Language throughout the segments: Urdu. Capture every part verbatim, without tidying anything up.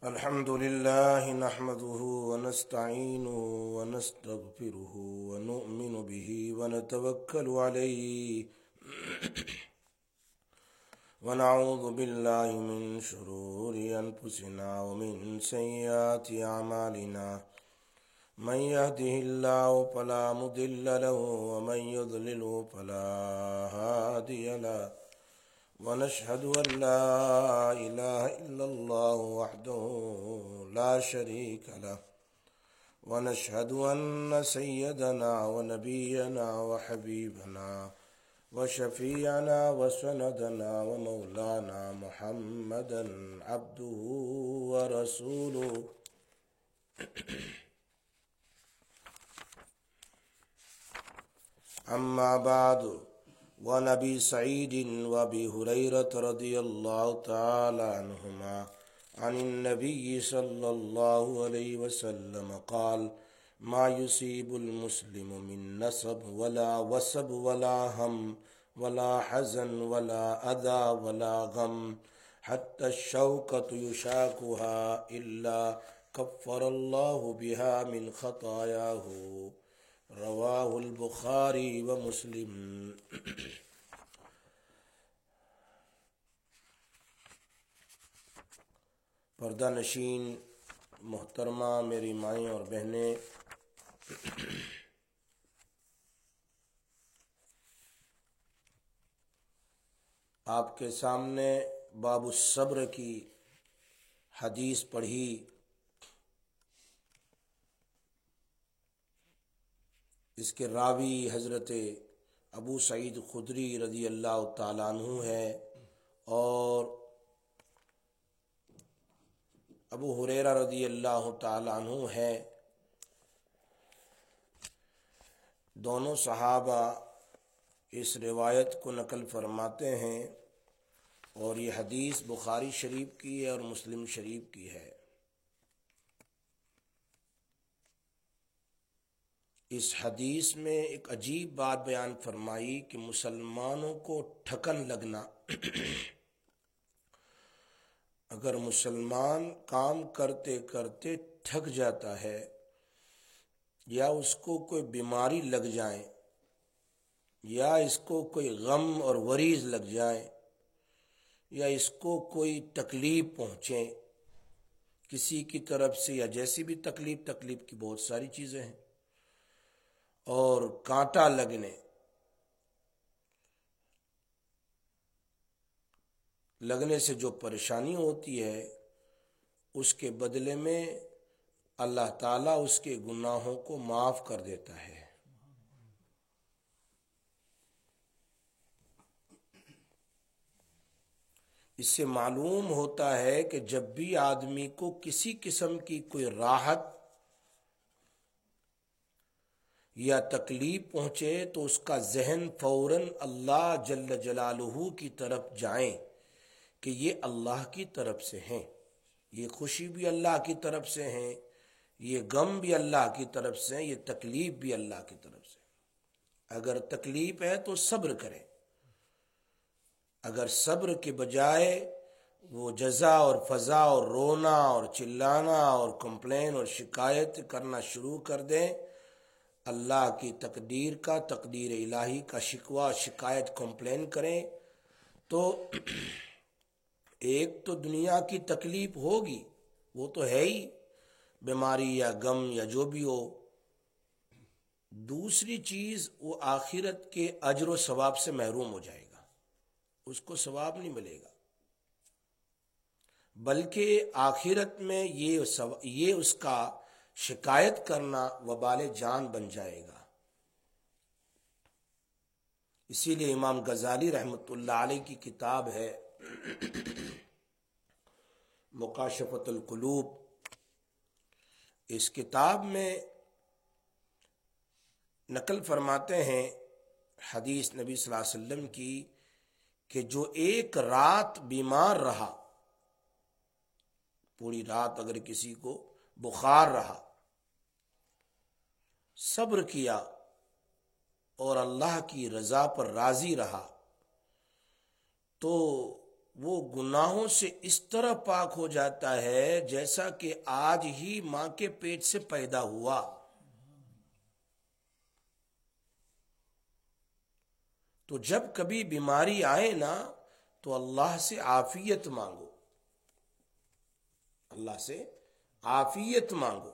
الحمد لله نحمده ونستعينه ونستغفره ونؤمن به ونتوكل عليه ونعوذ بالله من شرور أنفسنا ومن سيئات أعمالنا من يهده الله فلا مضل له ومن يضلل فلا هادي له ونشهد أن لا إله إلا الله وحده لا شريك له ونشهد أن سيدنا ونبينا وحبيبنا وشفيعنا وسندنا ومولانا محمدا عبده ورسوله أما بعد. وعن أبي سعيد وأبي هريرة رضي الله تعالى عنهما عن النبي صلى الله عليه وسلم قال: ما يصيب المسلم من نصب ولا وصب ولا هم ولا حزن ولا أذى ولا غم حتى الشوكة يشاكها إلا كفر الله بها من خطاياه. رواہ البخاری و مسلم. پردہ نشین محترمہ میری مائیں اور بہنیں، آپ کے سامنے باب الصبر کی حدیث پڑھی. اس کے راوی حضرت ابو سعید خدری رضی اللہ تعالیٰ عنہ ہے اور ابو ہریرہ رضی اللہ تعالیٰ عنہ ہے. دونوں صحابہ اس روایت کو نقل فرماتے ہیں اور یہ حدیث بخاری شریف کی ہے اور مسلم شریف کی ہے. اس حدیث میں ایک عجیب بات بیان فرمائی کہ مسلمانوں کو ٹھکن لگنا. اگر مسلمان کام کرتے کرتے تھک جاتا ہے یا اس کو کوئی بیماری لگ جائے یا اس کو کوئی غم اور وریض لگ جائے یا اس کو کوئی تکلیف پہنچے کسی کی طرف سے، یا جیسی بھی تکلیف تکلیف کی بہت ساری چیزیں ہیں، اور کانٹا لگنے لگنے سے جو پریشانی ہوتی ہے اس کے بدلے میں اللہ تعالیٰ اس کے گناہوں کو معاف کر دیتا ہے. اس سے معلوم ہوتا ہے کہ جب بھی آدمی کو کسی قسم کی کوئی راحت یا تکلیف پہنچے تو اس کا ذہن فوراً اللہ جل جلالہ کی طرف جائیں کہ یہ اللہ کی طرف سے ہیں، یہ خوشی بھی اللہ کی طرف سے ہیں، یہ غم بھی اللہ کی طرف سے ہیں، یہ تکلیف بھی اللہ کی طرف سے. اگر تکلیف ہے تو صبر کریں. اگر صبر کے بجائے وہ جزا اور فضا اور رونا اور چلانا اور کمپلین اور شکایت کرنا شروع کر دیں، اللہ کی تقدیر کا، تقدیر الہی کا شکوہ شکایت کمپلین کریں، تو ایک تو دنیا کی تکلیف ہوگی، وہ تو ہے ہی، بیماری یا غم یا جو بھی ہو. دوسری چیز، وہ آخرت کے اجر و ثواب سے محروم ہو جائے گا، اس کو ثواب نہیں ملے گا، بلکہ آخرت میں یہ یہ اس کا شکایت کرنا وبال جان بن جائے گا. اسی لیے امام غزالی رحمۃ اللہ علیہ کی کتاب ہے مکاشفۃ القلوب. اس کتاب میں نقل فرماتے ہیں حدیث نبی صلی اللہ علیہ وسلم کی کہ جو ایک رات بیمار رہا، پوری رات اگر کسی کو بخار رہا، صبر کیا اور اللہ کی رضا پر راضی رہا، تو وہ گناہوں سے اس طرح پاک ہو جاتا ہے جیسا کہ آج ہی ماں کے پیٹ سے پیدا ہوا. تو جب کبھی بیماری آئے نا تو اللہ سے عافیت مانگو، اللہ سے عافیت مانگو.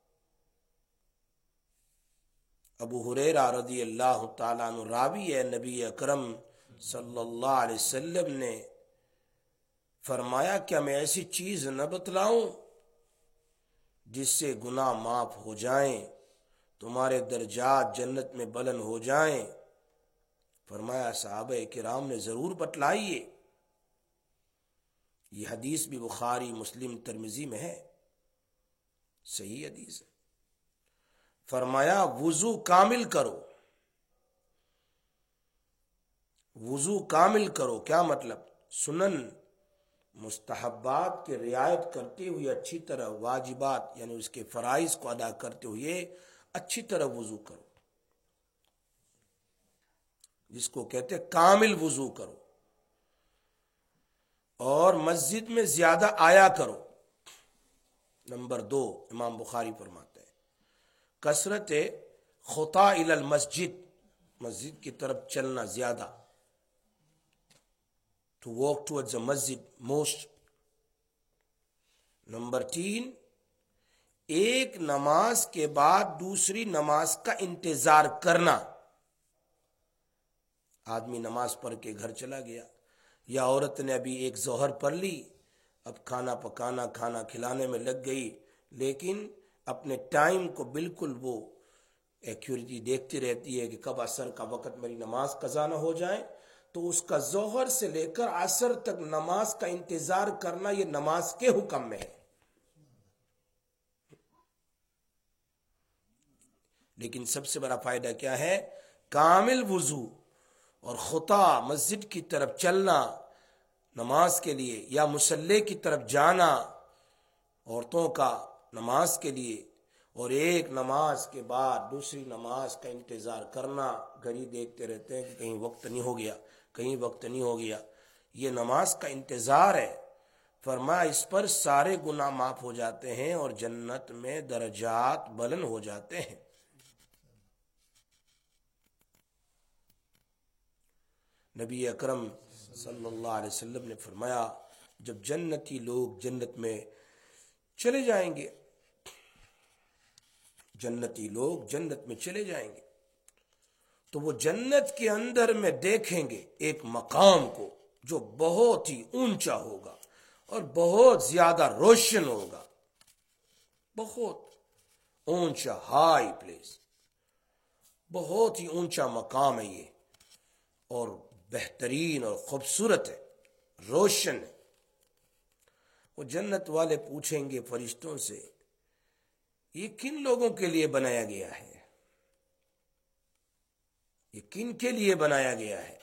ابو ہریرہ رضی اللہ تعالیٰ عنہ راوی ہے، نبی اکرم صلی اللہ علیہ وسلم نے فرمایا کیا میں ایسی چیز نہ بتلاؤں جس سے گناہ معاف ہو جائیں، تمہارے درجات جنت میں بلند ہو جائیں؟ فرمایا صحابہ کرام نے ضرور بتلائیے. یہ حدیث بھی بخاری مسلم ترمذی میں ہے، صحیح حدیث ہے. فرمایا وضو کامل کرو، وضو کامل کرو. کیا مطلب؟ سنن مستحبات کی رعایت کرتے ہوئے اچھی طرح، واجبات یعنی اس کے فرائض کو ادا کرتے ہوئے اچھی طرح وضو کرو، جس کو کہتے ہیں کامل وضو کرو. اور مسجد میں زیادہ آیا کرو. نمبر دو، امام بخاری فرماتے ہیں کثرت خطا الی المسجد، مسجد کی طرف چلنا زیادہ. to walk towards the masjid most. Number تین، ایک نماز کے بعد دوسری نماز کا انتظار کرنا. آدمی نماز پڑھ کے گھر چلا گیا، یا عورت نے ابھی ایک ظہر پڑھ لی، اب کھانا پکانا کھانا کھلانے میں لگ گئی، لیکن اپنے ٹائم کو بالکل وہ ایکیوریٹی دیکھتی رہتی ہے کہ کب عصر کا وقت میری نماز قضا نہ ہو جائے. تو اس کا ظہر سے لے کر عصر تک نماز کا انتظار کرنا یہ نماز کے حکم میں ہے. لیکن سب سے بڑا فائدہ کیا ہے؟ کامل وضو اور خطا، مسجد کی طرف چلنا نماز کے لیے، یا مصلی کی طرف جانا عورتوں کا نماز کے لیے، اور ایک نماز کے بعد دوسری نماز کا انتظار کرنا. گھڑی دیکھتے رہتے ہیں کہ کہیں وقت نہیں ہو گیا، کہیں وقت نہیں ہو گیا. یہ نماز کا انتظار ہے. فرمایا اس پر سارے گناہ معاف ہو جاتے ہیں اور جنت میں درجات بلند ہو جاتے ہیں. نبی اکرم صلی اللہ علیہ وسلم نے فرمایا جب جنتی لوگ جنت میں چلے جائیں گے، جنتی لوگ جنت میں چلے جائیں گے تو وہ جنت کے اندر میں دیکھیں گے ایک مقام کو جو بہت ہی اونچا ہوگا اور بہت زیادہ روشن ہوگا. بہت اونچا، ہائی پلیس، بہت ہی اونچا مقام ہے یہ، اور بہترین اور خوبصورت ہے، روشن ہے. وہ جنت والے پوچھیں گے فرشتوں سے یہ کن لوگوں کے لیے بنایا گیا ہے، یہ کن کے لیے بنایا گیا ہے؟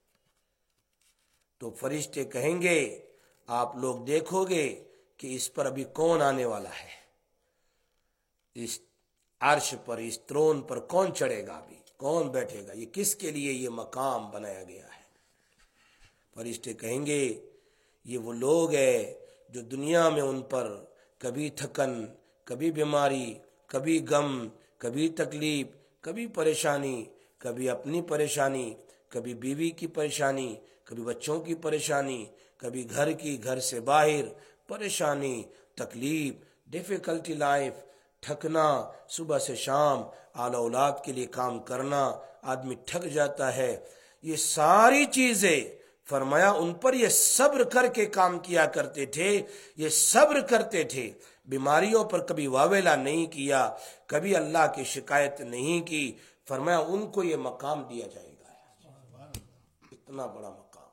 تو فرشتے کہیں گے آپ لوگ دیکھو گے کہ اس پر ابھی کون آنے والا ہے، اس عرش پر، اس ترون پر کون چڑھے گا، ابھی کون بیٹھے گا، یہ کس کے لیے یہ مقام بنایا گیا ہے. فرشتے کہیں گے یہ وہ لوگ ہیں جو دنیا میں ان پر کبھی تھکن، کبھی بیماری، کبھی غم، کبھی تکلیف، کبھی پریشانی، کبھی اپنی پریشانی، کبھی بیوی کی پریشانی، کبھی بچوں کی پریشانی، کبھی گھر کی، گھر سے باہر پریشانی، تکلیف، ڈیفیکلٹی لائف، تھکنا، صبح سے شام اعلی اولاد کے لیے کام کرنا، آدمی تھک جاتا ہے. یہ ساری چیزیں فرمایا ان پر یہ صبر کر کے کام کیا کرتے تھے، یہ صبر کرتے تھے، بیماریوں پر کبھی واویلا نہیں کیا، کبھی اللہ کی شکایت نہیں کی. فرمایا ان کو یہ مقام دیا جائے گا، اتنا بڑا مقام.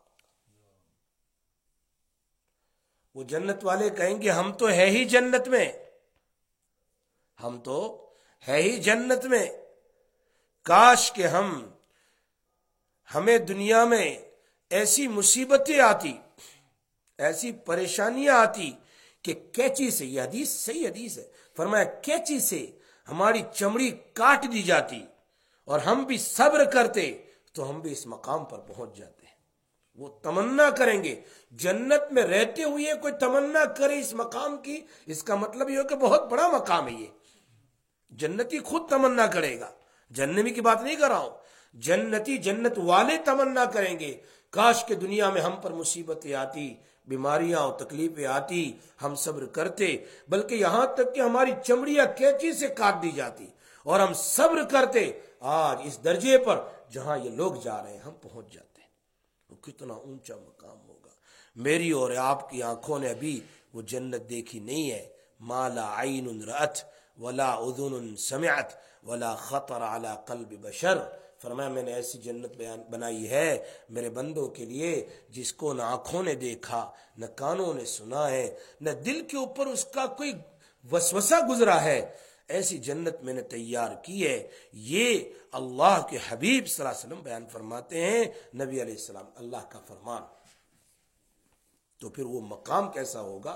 وہ جنت والے کہیں گے ہم تو ہے ہی جنت میں، ہم تو ہے ہی جنت میں، کاش کہ ہم ہمیں دنیا میں ایسی مصیبتیں آتی، ایسی پریشانیاں آتی کہ کینچی سے، یہ حدیث صحیح حدیث ہے، فرمایا کینچی سے ہماری چمڑی کاٹ دی جاتی اور ہم بھی صبر کرتے تو ہم بھی اس مقام پر پہنچ جاتے ہیں. وہ تمنا کریں گے. جنت میں رہتے ہوئے کوئی تمنا کرے اس مقام کی، اس کا مطلب یہ ہو کہ بہت بڑا مقام ہے. یہ جنتی خود تمنا کرے گا، جہنمی کی بات نہیں کر رہا ہوں. جنتی جنت والے تمنا کریں گے کاش کہ دنیا میں ہم پر مصیبتیں آتی، بیماریاں اور تکلیفیں آتی، ہم صبر کرتے، بلکہ یہاں تک کہ ہماری چمڑیاں کینچی سے کاٹ دی جاتی اور ہم صبر کرتے. آج اس درجے پر جہاں یہ لوگ جا رہے ہیں ہم پہنچ جاتے ہیں. وہ کتنا اونچا مقام ہوگا. میری اور آپ کی آنکھوں نے ابھی وہ جنت دیکھی نہیں ہے. ما لا عین رأت ولا اذن سمعت ولا خطر على قلب بشر. فرمایا میں نے ایسی جنت بیان بنائی ہے میرے بندوں کے لیے جس کو نہ آنکھوں نے دیکھا، نہ کانوں نے سنا ہے، نہ دل کے اوپر اس کا کوئی وسوسہ گزرا ہے. ایسی جنت میں نے تیار کی ہے. یہ اللہ کے حبیب صلی اللہ علیہ وسلم بیان فرماتے ہیں، نبی علیہ السلام، اللہ کا فرمان. تو پھر وہ مقام کیسا ہوگا؟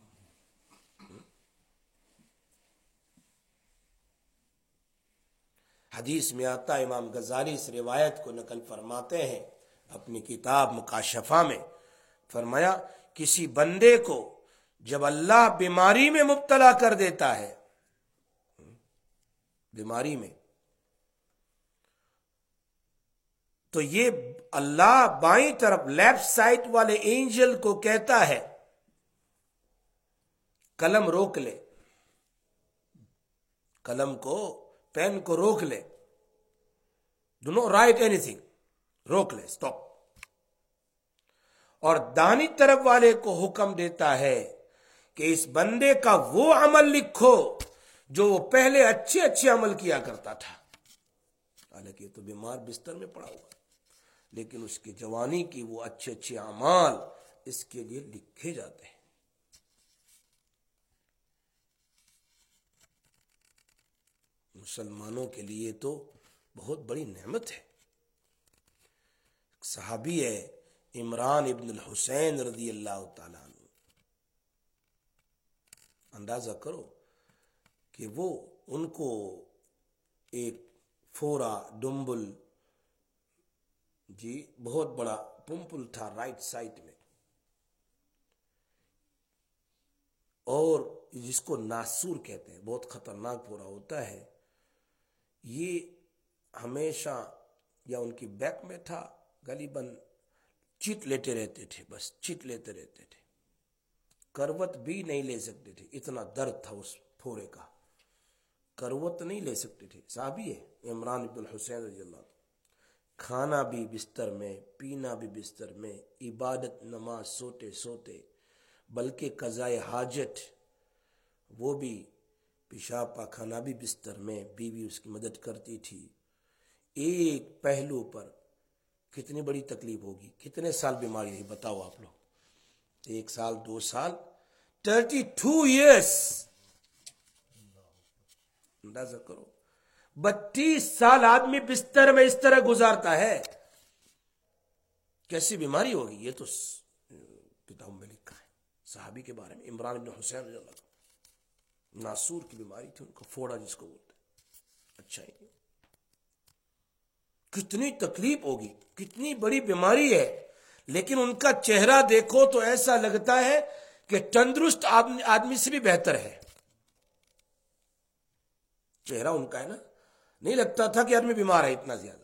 حدیث میں آتا، امام غزالی اس روایت کو نقل فرماتے ہیں اپنی کتاب مکاشفہ میں. فرمایا کسی بندے کو جب اللہ بیماری میں مبتلا کر دیتا ہے، بیماری میں، تو یہ اللہ بائیں طرف لیفٹ سائڈ والے اینجل کو کہتا ہے قلم روک لے، قلم کو، پین کو روک لے، do not write anything, روک لے، اسٹاپ. اور دانی طرف والے کو حکم دیتا ہے کہ اس بندے کا وہ عمل لکھو جو وہ پہلے اچھے اچھے عمل کیا کرتا تھا. حالانکہ یہ تو بیمار بستر میں پڑا ہوا، لیکن اس کی جوانی کی وہ اچھے اچھے اعمال اس کے لیے لکھے جاتے ہیں. مسلمانوں کے لیے تو بہت بڑی نعمت ہے. صحابی ہے عمران ابن الحسین رضی اللہ تعالیٰ عنہ. اندازہ کرو کہ وہ ان کو ایک فورا ڈمبل، جی بہت بڑا پمپل تھا رائٹ سائڈ میں، اور جس کو ناسور کہتے ہیں، بہت خطرناک پورا ہوتا ہے. یہ ہمیشہ یا ان کی بیک میں تھا، غالباً چٹ لیتے رہتے تھے، بس چٹ لیتے رہتے تھے، کروٹ بھی نہیں لے سکتے تھے، اتنا درد تھا اس پھورے کا، کروٹ نہیں لے سکتے تھے. صحابی ہے عمران بن حسین رضی اللہ عنہ. کھانا بھی بستر میں، پینا بھی بستر میں، عبادت نماز سوتے سوتے، بلکہ قضائے حاجت وہ بھی، پیشاب پاخانہ بھی بستر میں، بیوی اس کی مدد کرتی تھی. ایک پہلو پر کتنی بڑی تکلیف ہوگی. کتنے سال بیماری رہی بتاؤ آپ لوگ؟ ایک سال، دو سال، تھرٹی ٹو ایئرس. اندازہ کرو بتیس سال آدمی بستر میں اس طرح گزارتا ہے، کیسی بیماری ہوگی. یہ تو کتاب میں لکھا ہے صحابی کے بارے میں، عمران بن حسین رضی اللہ عنہ. ناسور کی بیماری تھی ان کو، فوڑا جس کو بولتے ہیں. اچھا ہی کتنی تکلیف ہوگی، کتنی بڑی بیماری ہے، لیکن ان کا چہرہ دیکھو تو ایسا لگتا ہے کہ تندرست آدمی آدمی سے بھی بہتر ہے. چہرہ ان کا ہے نا، نہیں لگتا تھا کہ آدمی بیمار ہے اتنا زیادہ.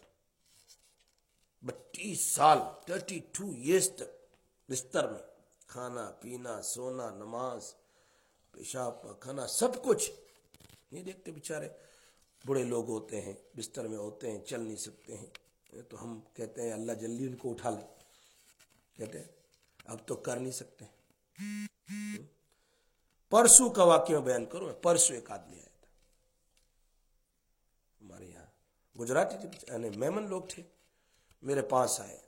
بتیس سال، تھرٹی ٹو ایئرس تک بستر میں، کھانا پینا سونا نماز پیشاب پاخانہ سب کچھ نہیں دیکھتے. بیچارے بڑے لوگ ہوتے ہیں بستر میں ہوتے ہیں، چل نہیں سکتے ہیں، تو ہم کہتے ہیں اللہ جلدی ان کو اٹھا لے، کہتے ہیں اب تو کر نہیں سکتے. پرسوں کا واقعہ بیان کروں. پرسوں ایک آدمی آیا تھا ہمارے یہاں، گجراتی تھے، یعنی میمن لوگ تھے، میرے پاس آئے.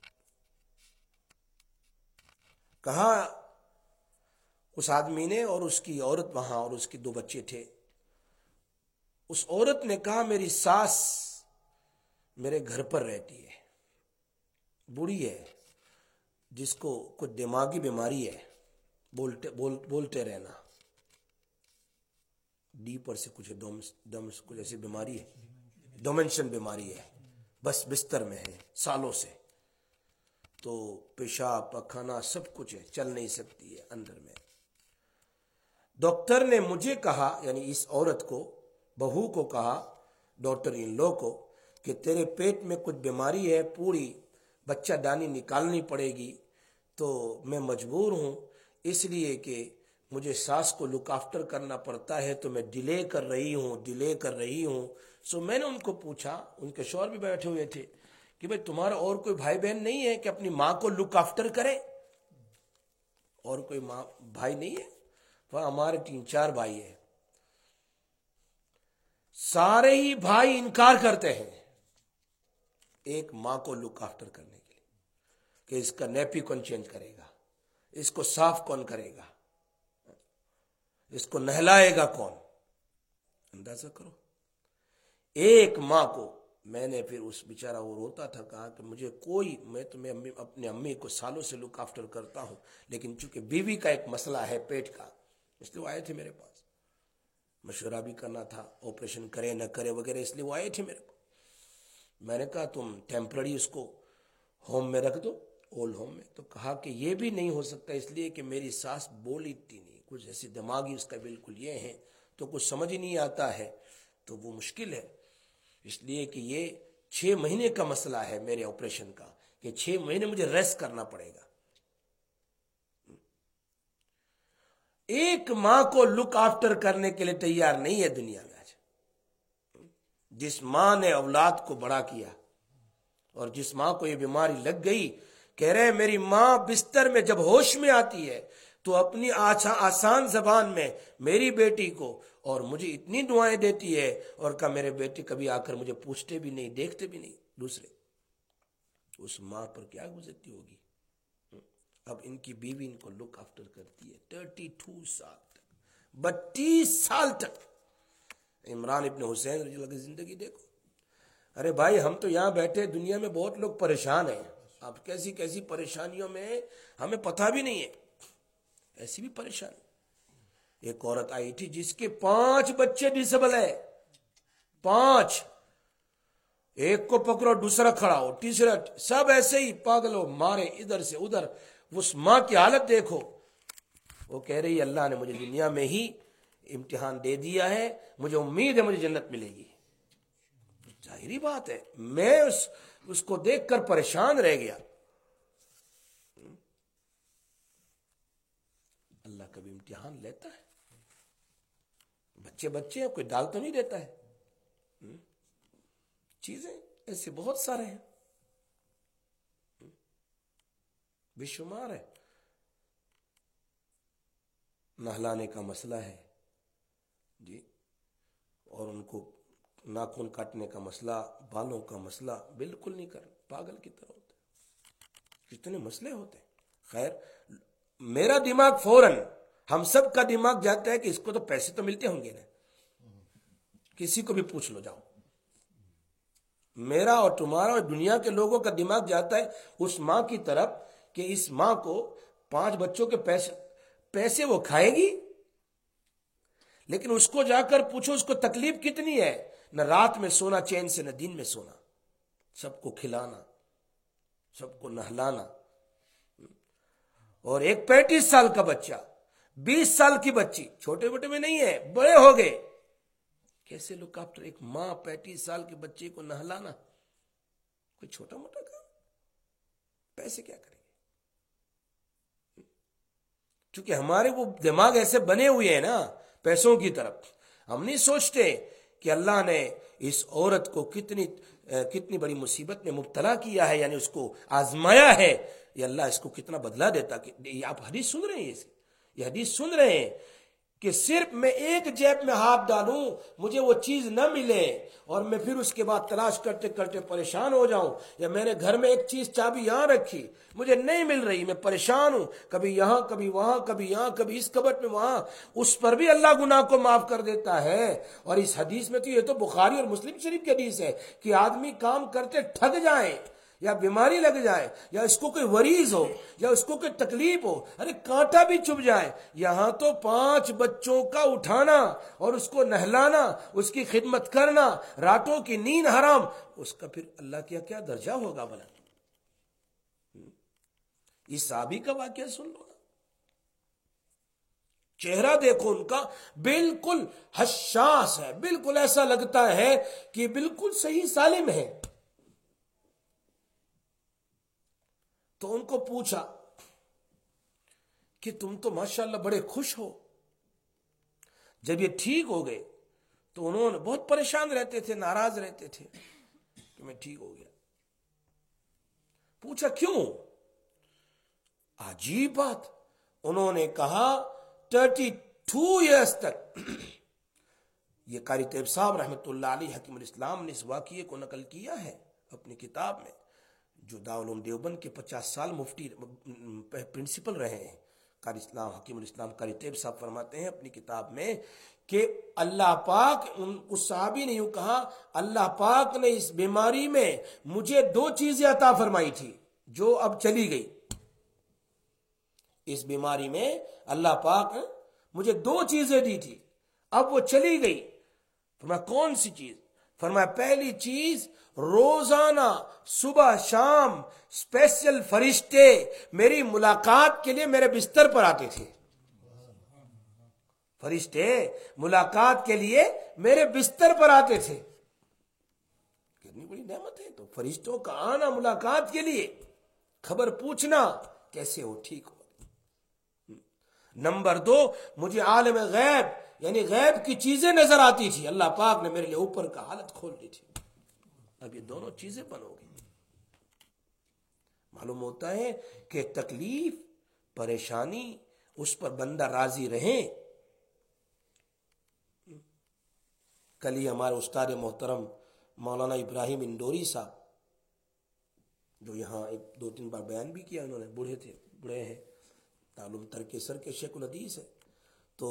کہا اس آدمی نے، اور اس کی عورت وہاں، اور اس کے دو بچے تھے. اس عورت نے کہا میری ساس میرے گھر پر رہتی ہے، بوڑھی ہے، جس کو کچھ دماغی بیماری ہے، بولتے بول بولتے رہنا، ڈی پر سے کچھ ڈومس ڈومس کچھ ایسی بیماری ہے، ڈومینشن بیماری ہے، بس بستر میں ہے سالوں سے. تو پیشاب پخانہ سب کچھ ہے، چل نہیں سکتی ہے اندر میں۔ ڈاکٹر نے مجھے کہا، یعنی اس عورت کو، بہو کو کہا، ڈاکٹر ان لو کو، کہ تیرے پیٹ میں کچھ بیماری ہے، پوری بچہ دانی نکالنی پڑے گی، تو میں مجبور ہوں اس لیے کہ مجھے ساس کو لک آفٹر کرنا پڑتا ہے، تو میں ڈیلے کر رہی ہوں ڈیلے کر رہی ہوں سو میں نے ان کو پوچھا، ان کے شوہر بھی بیٹھے ہوئے تھے، کہ بھئی تمہارا اور کوئی بھائی بہن نہیں ہے کہ اپنی ماں کو لک آفٹر کرے؟ اور کوئی ماں بھائی نہیں ہے؟ وہ ہمارے تین چار بھائی ہیں، سارے ہی بھائی انکار کرتے ہیں ایک ماں کو لک آفٹر کرنے کے لیے، کہ اس کا نیپی کون چینج کرے گا، اس کو صاف کون کرے گا، اس کو نہلائے گا کون؟ اندازہ کرو، ایک ماں کو۔ میں نے پھر اس بیچارہ وہ روتا تھا، کہا کہ مجھے کوئی، میں تو میں اپنے امی کو سالوں سے لک آفٹر کرتا ہوں، لیکن چونکہ بیوی کا ایک مسئلہ ہے پیٹ کا، اس لیے وہ آئے تھے میرے پاس، مشورہ بھی کرنا تھا، آپریشن کرے نہ کرے وغیرہ، اس لیے وہ آئے تھے میرے کو۔ میں نے کہا تم ٹیمپرری اس کو ہوم میں رکھ دو، اولڈ ہوم میں، تو کہا کہ یہ بھی نہیں ہو سکتا، اس لیے کہ میری ساس بولتی نہیں، کچھ ایسی دماغی اس کا بالکل یہ ہے، تو کچھ سمجھ ہی نہیں آتا ہے، تو وہ مشکل ہے، اس لیے کہ یہ چھ مہینے کا مسئلہ ہے میرے آپریشن کا، کہ چھ مہینے مجھے ریسٹ کرنا پڑے گا۔ ایک ماں کو لک آفٹر کرنے کے لیے تیار نہیں ہے دنیا میں آج۔ جس ماں نے اولاد کو بڑا کیا، اور جس ماں کو یہ بیماری لگ گئی، کہہ رہے ہیں میری ماں بستر میں جب ہوش میں آتی ہے تو اپنی آسان زبان میں میری بیٹی کو اور مجھے اتنی دعائیں دیتی ہے، اور کہا میرے بیٹے کبھی آ کر مجھے پوچھتے بھی نہیں، دیکھتے بھی نہیں دوسرے۔ اس ماں پر کیا گزرتی ہوگی؟ اب ان کی بیوی ان کو لک آفٹر کرتی ہے تھرٹی ٹو سال تک، بتیس سال تک۔ عمران ابن حسین رضی اللہ کی زندگی دیکھو۔ ارے بھائی ہم تو یہاں بیٹھے، دنیا میں بہت لوگ پریشان ہیں، اب کیسی کیسی پریشانیوں میں ہمیں پتہ بھی نہیں ہے، ایسی بھی پریشانی۔ ایک عورت آئی تھی جس کے پانچ بچے ڈسیبل ہیں، پانچ، ایک کو پکڑو دوسرا کھڑا ہو، تیسرا، سب ایسے ہی پاگل ہو، مارے ادھر سے ادھر۔ اس ماں کی حالت دیکھو، وہ کہہ رہی اللہ نے مجھے دنیا میں ہی امتحان دے دیا ہے، مجھے امید ہے مجھے جنت ملے گی۔ ظاہری بات ہے، میں اس اس کو دیکھ کر پریشان رہ گیا۔ اللہ کبھی امتحان لیتا ہے؟ بچے بچے ہیں، کوئی ڈال تو نہیں دیتا ہے۔ چیزیں ایسے بہت سارے ہیں، بے شمار ہے۔ نہلانے کا مسئلہ ہے جی، اور ان کو ناخن کاٹنے کا مسئلہ، بالوں کا مسئلہ، بالکل نہیں کر، پاگل کی طرح ہوتے، کتنے مسئلے ہوتے ہیں۔ خیر، میرا دماغ فوراً، ہم سب کا دماغ جاتا ہے کہ اس کو تو پیسے تو ملتے ہوں گے نا، کسی کو بھی پوچھ لو جاؤ، میرا اور تمہارا اور دنیا کے لوگوں کا دماغ جاتا ہے اس ماں کی طرف کہ اس ماں کو پانچ بچوں کے پیسے پیسے وہ کھائے گی، لیکن اس کو جا کر پوچھو اس کو تکلیف کتنی ہے، نہ رات میں سونا چین سے نہ دن میں سونا، سب کو کھلانا، سب کو نہلانا، اور ایک پینتیس سال کا بچہ، بیس سال کی بچی، چھوٹے بٹے میں نہیں ہے، بڑے ہو گئے، کیسے لک آفٹر؟ ایک ماں پینتیس سال کے بچے کو نہلانا کوئی چھوٹا موٹا کام؟ پیسے کیا کریں گے؟ چونکہ ہمارے وہ دماغ ایسے بنے ہوئے ہیں نا پیسوں کی طرف، ہم نہیں سوچتے کہ اللہ نے اس عورت کو کتنی کتنی بڑی مصیبت میں مبتلا کیا ہے، یعنی اس کو آزمایا ہے، یہ اللہ اس کو کتنا بدلہ دیتا۔ کہ آپ حدیث سن رہے ہیں، یہ حدیث سن رہے ہیں کہ صرف میں ایک جیب میں ہاتھ ڈالوں، مجھے وہ چیز نہ ملے، اور میں پھر اس کے بعد تلاش کرتے کرتے پریشان ہو جاؤں، یا میں نے گھر میں ایک چیز چابی یہاں رکھی، مجھے نہیں مل رہی، میں پریشان ہوں، کبھی یہاں کبھی وہاں کبھی یہاں کبھی اس کبٹ میں وہاں، اس پر بھی اللہ گناہ کو معاف کر دیتا ہے۔ اور اس حدیث میں تو یہ تو بخاری اور مسلم شریف کی حدیث ہے کہ آدمی کام کرتے تھک جائیں، یا بیماری لگ جائے، یا اس کو کوئی وریز ہو، یا اس کو کوئی تکلیف ہو، ارے کانٹا بھی چبھ جائے، یہاں تو پانچ بچوں کا اٹھانا اور اس کو نہلانا، اس کی خدمت کرنا، راتوں کی نیند حرام، اس کا پھر اللہ کیا کیا درجہ ہوگا بھلا؟ اس صحابی کا واقعہ سن لو نا، چہرہ دیکھو ان کا، بالکل حساس ہے، بالکل ایسا لگتا ہے کہ بالکل صحیح سالم ہے۔ تو ان کو پوچھا کہ تم تو ماشاءاللہ بڑے خوش ہو۔ جب یہ ٹھیک ہو گئے تو انہوں نے بہت پریشان رہتے تھے، ناراض رہتے تھے کہ میں ٹھیک ہو گیا۔ پوچھا کیوں؟ عجیب بات، انہوں نے کہا تھرٹی ٹو ایئرز تک، یہ قاری طیب صاحب رحمۃ اللہ علیہ حکیم الاسلام نے اس واقعے کو نقل کیا ہے اپنی کتاب میں، جو دارالعلوم دیوبند کے پچاس سال مفتی پرنسپل رہے ہیں قاری اسلام حکیم الاسلام قاری طیب صاحب فرماتے ہیں اپنی کتاب میں کہ اللہ پاک، اس صحابی نے یوں کہا، اللہ پاک نے اس بیماری میں مجھے دو چیزیں عطا فرمائی تھی جو اب چلی گئی۔ اس بیماری میں اللہ پاک نے مجھے دو چیزیں دی تھی، اب وہ چلی گئی۔ فرمایا کون سی چیز؟ فرمایا پہلی چیز، روزانہ صبح شام اسپیشل فرشتے میری ملاقات کے لیے میرے بستر پر آتے تھے۔ فرشتے ملاقات کے لیے میرے بستر پر آتے تھے، کتنی بڑی نعمت ہے۔ تو فرشتوں کا آنا ملاقات کے لیے، خبر پوچھنا کیسے ہو، ٹھیک ہو۔ نمبر دو، مجھے عالم غیب یعنی غیب کی چیزیں نظر آتی تھی، اللہ پاک نے میرے لیے اوپر کا حالت کھول دی تھی۔ اب یہ دونوں چیزیں بنو گی۔ معلوم ہوتا ہے کہ تکلیف، پریشانی، اس پر بندہ راضی رہے۔ کل ہی ہمارے استاد محترم مولانا ابراہیم اندوری صاحب، جو یہاں ایک دو تین بار بیان بھی کیا انہوں نے، بوڑھے تھے، بوڑھے ہیں، تعلم ترک سر کے شیخ الحدیث ہے، تو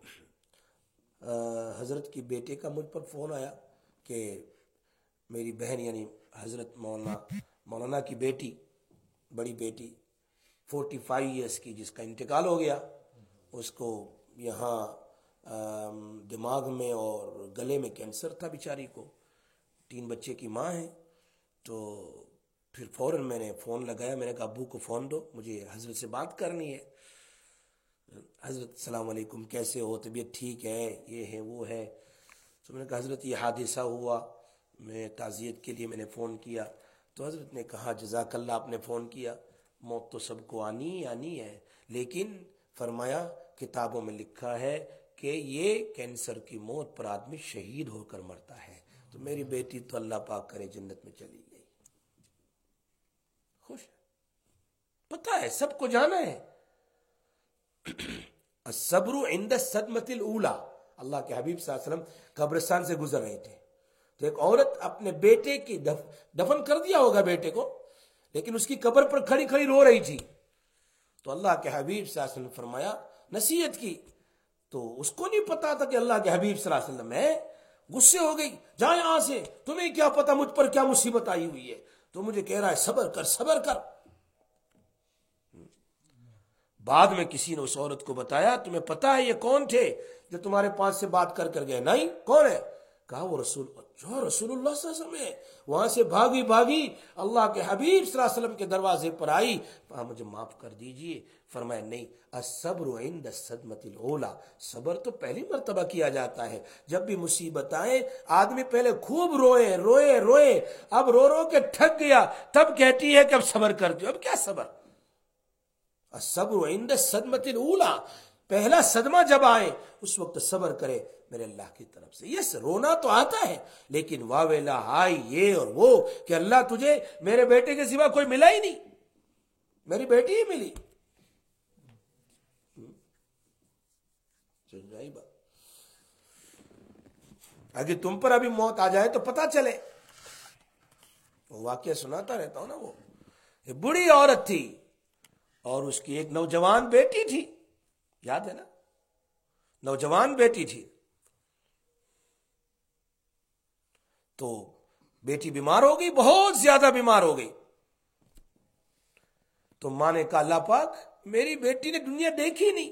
حضرت کی بیٹے کا مجھ پر فون آیا کہ میری بہن یعنی حضرت مولانا مولانا کی بیٹی، بڑی بیٹی فورٹی فائیو ایئرس کی، جس کا انتقال ہو گیا، اس کو یہاں دماغ میں اور گلے میں کینسر تھا بیچاری کو، تین بچے کی ماں ہے۔ تو پھر فوراً میں نے فون لگایا، میں نے کہا ابو کو فون دو، مجھے حضرت سے بات کرنی ہے۔ حضرت السلام علیکم، کیسے ہو، طبیعت ٹھیک ہے، یہ ہے وہ ہے۔ تو میں نے کہا حضرت یہ حادثہ ہوا، میں تعزیت کے لیے میں نے فون کیا۔ تو حضرت نے کہا جزاک اللہ آپ نے فون کیا، موت تو سب کو آنی ہی آنی ہے، لیکن فرمایا کتابوں میں لکھا ہے کہ یہ کینسر کی موت پر آدمی شہید ہو کر مرتا ہے۔ تو میری بیٹی تو اللہ پاک کرے جنت میں چلی گئی، خوش ہے، پتہ ہے، سب کو جانا ہے۔ الصبر عند الصدمۃ الاولی، اللہ کے حبیب صلی اللہ علیہ وسلم قبرستان سے گزر رہے تھے، تو ایک عورت اپنے بیٹے کی دفن کر دیا ہوگا بیٹے کو، لیکن اس کی قبر پر کھڑی کھڑی رو رہی تھی۔ تو اللہ کے حبیب صلی اللہ علیہ وسلم نے فرمایا، نصیحت کی، تو اس کو نہیں پتا تھا کہ اللہ کے حبیب صلی اللہ علیہ وسلم ہے، غصے ہو گئی، جا یہاں سے، تمہیں کیا پتا مجھ پر کیا مصیبت آئی ہوئی ہے، تو مجھے کہہ رہا ہے صبر کر صبر کر۔ بعد میں کسی نے اس عورت کو بتایا، تمہیں پتا ہے یہ کون تھے جو تمہارے پاس سے بات کر کر گئے؟ نہیں، کون ہے؟ کہا وہ رسول جو رسول اللہ صلی اللہ علیہ وسلم ہے۔ وہاں سے بھاگی بھاگی اللہ کے حبیب صلی اللہ علیہ وسلم کے دروازے پر آئی، کہا مجھے معاف کر دیجئے۔ فرمایا نہیں، الصبر عند الصدمۃ الاولی، صبر تو پہلی مرتبہ کیا جاتا ہے۔ جب بھی مصیبت آئے آدمی پہلے خوب روئے روئے روئے، اب رو رو کے تھک گیا، تب کہتی ہے کہ اب صبر کرتی ہو۔ اب کیا صبر؟ الصبر عند الصدمۃ الاولی، پہلا صدمہ جب آئے اس وقت صبر کرے میرے اللہ کی طرف سے۔ یس، رونا تو آتا ہے، لیکن واویلا ہائی یہ اور وہ کہ اللہ تجھے میرے بیٹے کے سوا کوئی ملا ہی نہیں، میری بیٹی ہی ملی۔ اگر تم پر ابھی موت آ جائے تو پتہ چلے۔ وہ واقعہ سناتا رہتا ہوں نا، وہ ایک بڑی عورت تھی اور اس کی ایک نوجوان بیٹی تھی، یاد ہے نا، نوجوان بیٹی تھی۔ تو بیٹی بیمار ہو گئی، بہت زیادہ بیمار ہو گئی۔ تو ماں نے کہا اللہ پاک، میری بیٹی نے دنیا دیکھی نہیں،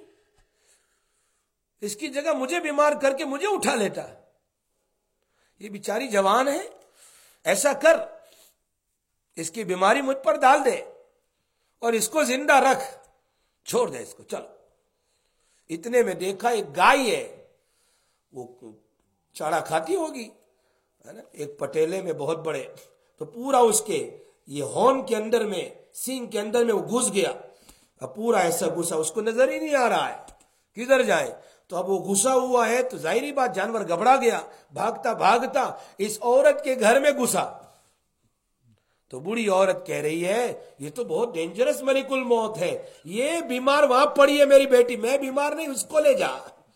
اس کی جگہ مجھے بیمار کر کے مجھے اٹھا لیتا، یہ بیچاری جوان ہے، ایسا کر اس کی بیماری مجھ پر ڈال دے۔ اور اس کو زندہ رکھ, چھوڑ دے اس کو, چلو. اتنے میں دیکھا ایک گائے ہے, وہ چاڑا کھاتی ہوگی ہے نا, ایک پٹیلے میں بہت بڑے, تو پورا اس کے یہ ہون کے اندر میں, سینگ کے اندر میں وہ گھس گیا. اب پورا ایسا گھسا, اس کو نظر ہی نہیں آ رہا ہے کدھر جائے. تو اب وہ گھسا ہوا ہے تو ظاہری بات جانور گھبرا گیا, بھاگتا بھاگتا اس عورت کے گھر میں گھسا. تو بوڑھی عورت کہہ رہی ہے یہ تو بہت ڈینجرس ملک الموت ہے, یہ بیمار وہاں پڑی ہے میری بیٹی, میں بیمار نہیں, اس کو لے جا.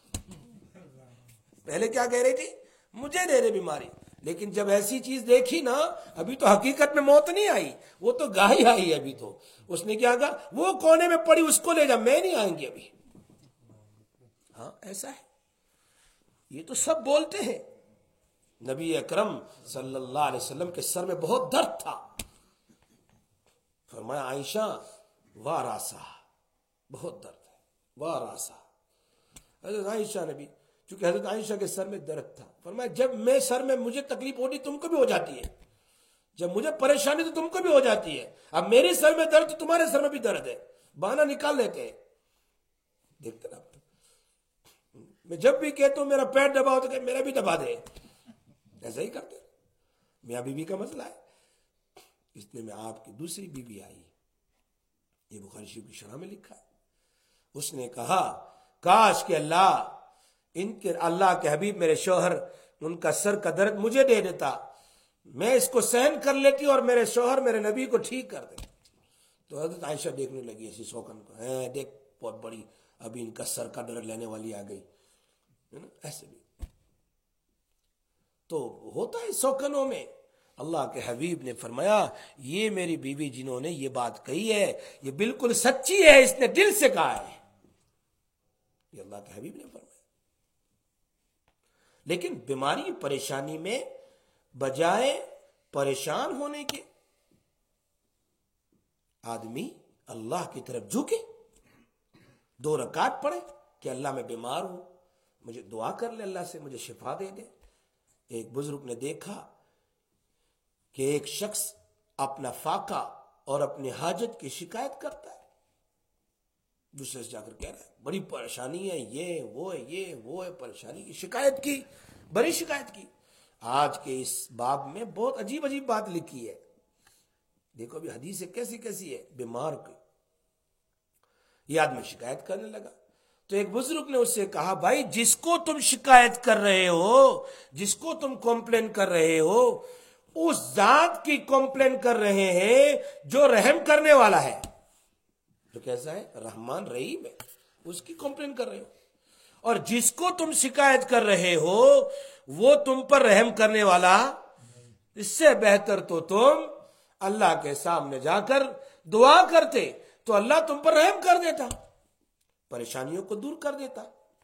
پہلے کیا کہہ رہی تھی, مجھے دے رہے بیماری, لیکن جب ایسی چیز دیکھی نا, ابھی تو حقیقت میں موت نہیں آئی, وہ تو گاہی آئی. ابھی تو اس نے کیا کہا, وہ کونے میں پڑی اس کو لے جا, میں نہیں آئیں گی ابھی. ہاں ایسا ہے, یہ تو سب بولتے ہیں. نبی اکرم صلی اللہ علیہ وسلم کے سر میں بہت درد تھا. فرمایا عائشہ واراسا, بہت درد ہے, واراسا. حضرت عائشہ نبی, چونکہ حضرت عائشہ کے سر میں درد تھا, فرمایا جب میں سر میں مجھے تکلیف ہوتی تم کو بھی ہو جاتی ہے, جب مجھے پریشانی تو تم کو بھی ہو جاتی ہے, اب میرے سر میں درد تو تمہارے سر میں بھی درد ہے, بہانہ نکال لیتے ہیں. دیکھتے نا, میں جب بھی کہتا ہوں میرا پیٹ دباؤ تو کہ میرا بھی دبا دے, ایسا ہی کرتے. میاں بیوی کا مسئلہ ہے. اتنے میں آپ کی دوسری بیوی آئی, یہ بخاری شریف کی شرح میں لکھا ہے. اس نے کہا کاش کہ اللہ ان کے اللہ کے حبیب میرے شوہر ان کا سر کا درد مجھے دے دیتا, میں اس کو سہن کر لیتی اور میرے شوہر میرے نبی کو ٹھیک کر دے. تو حضرت عائشہ دیکھنے لگی ایسی سوکن کو, ہے دیکھ بہت بڑی, ابھی ان کا سر کا درد لینے والی آ گئی. ایسے بھی تو ہوتا ہے سوکنوں میں. اللہ کے حبیب نے فرمایا یہ میری بیوی جنہوں نے یہ بات کہی ہے یہ بالکل سچی ہے, اس نے دل سے کہا ہے, یہ اللہ کے حبیب نے فرمایا. لیکن بیماری پریشانی میں بجائے پریشان ہونے کے آدمی اللہ کی طرف جھکے, دو رکعت پڑھے کہ اللہ میں بیمار ہوں, مجھے دعا کر لے اللہ سے مجھے شفا دے دے. ایک بزرگ نے دیکھا کہ ایک شخص اپنا فاقہ اور اپنی حاجت کی شکایت کرتا ہے, دوسرے سے جا کر کہہ رہا ہے بڑی پریشانی ہے, یہ وہ ہے, یہ وہ ہے, پریشانی کی شکایت کی, بڑی شکایت کی. آج کے اس باب میں بہت عجیب عجیب بات لکھی ہے. دیکھو بھی حدیث کیسی کیسی ہے, بیمار کی. یہ آدمی شکایت کرنے لگا تو ایک بزرگ نے اس سے کہا بھائی جس کو تم شکایت کر رہے ہو, جس کو تم کمپلین کر رہے ہو, اس ذات کی کمپلین کر رہے ہیں جو رحم کرنے والا ہے. جو کیسا ہے, رحمان رحیم ہے, اس کی کمپلین کر رہے ہو. اور جس کو تم شکایت کر رہے ہو وہ تم پر رحم کرنے والا, اس سے بہتر تو تم اللہ کے سامنے جا کر دعا کرتے تو اللہ تم پر رحم کر دیتا, پریشانیوں کو دور کر دیتا.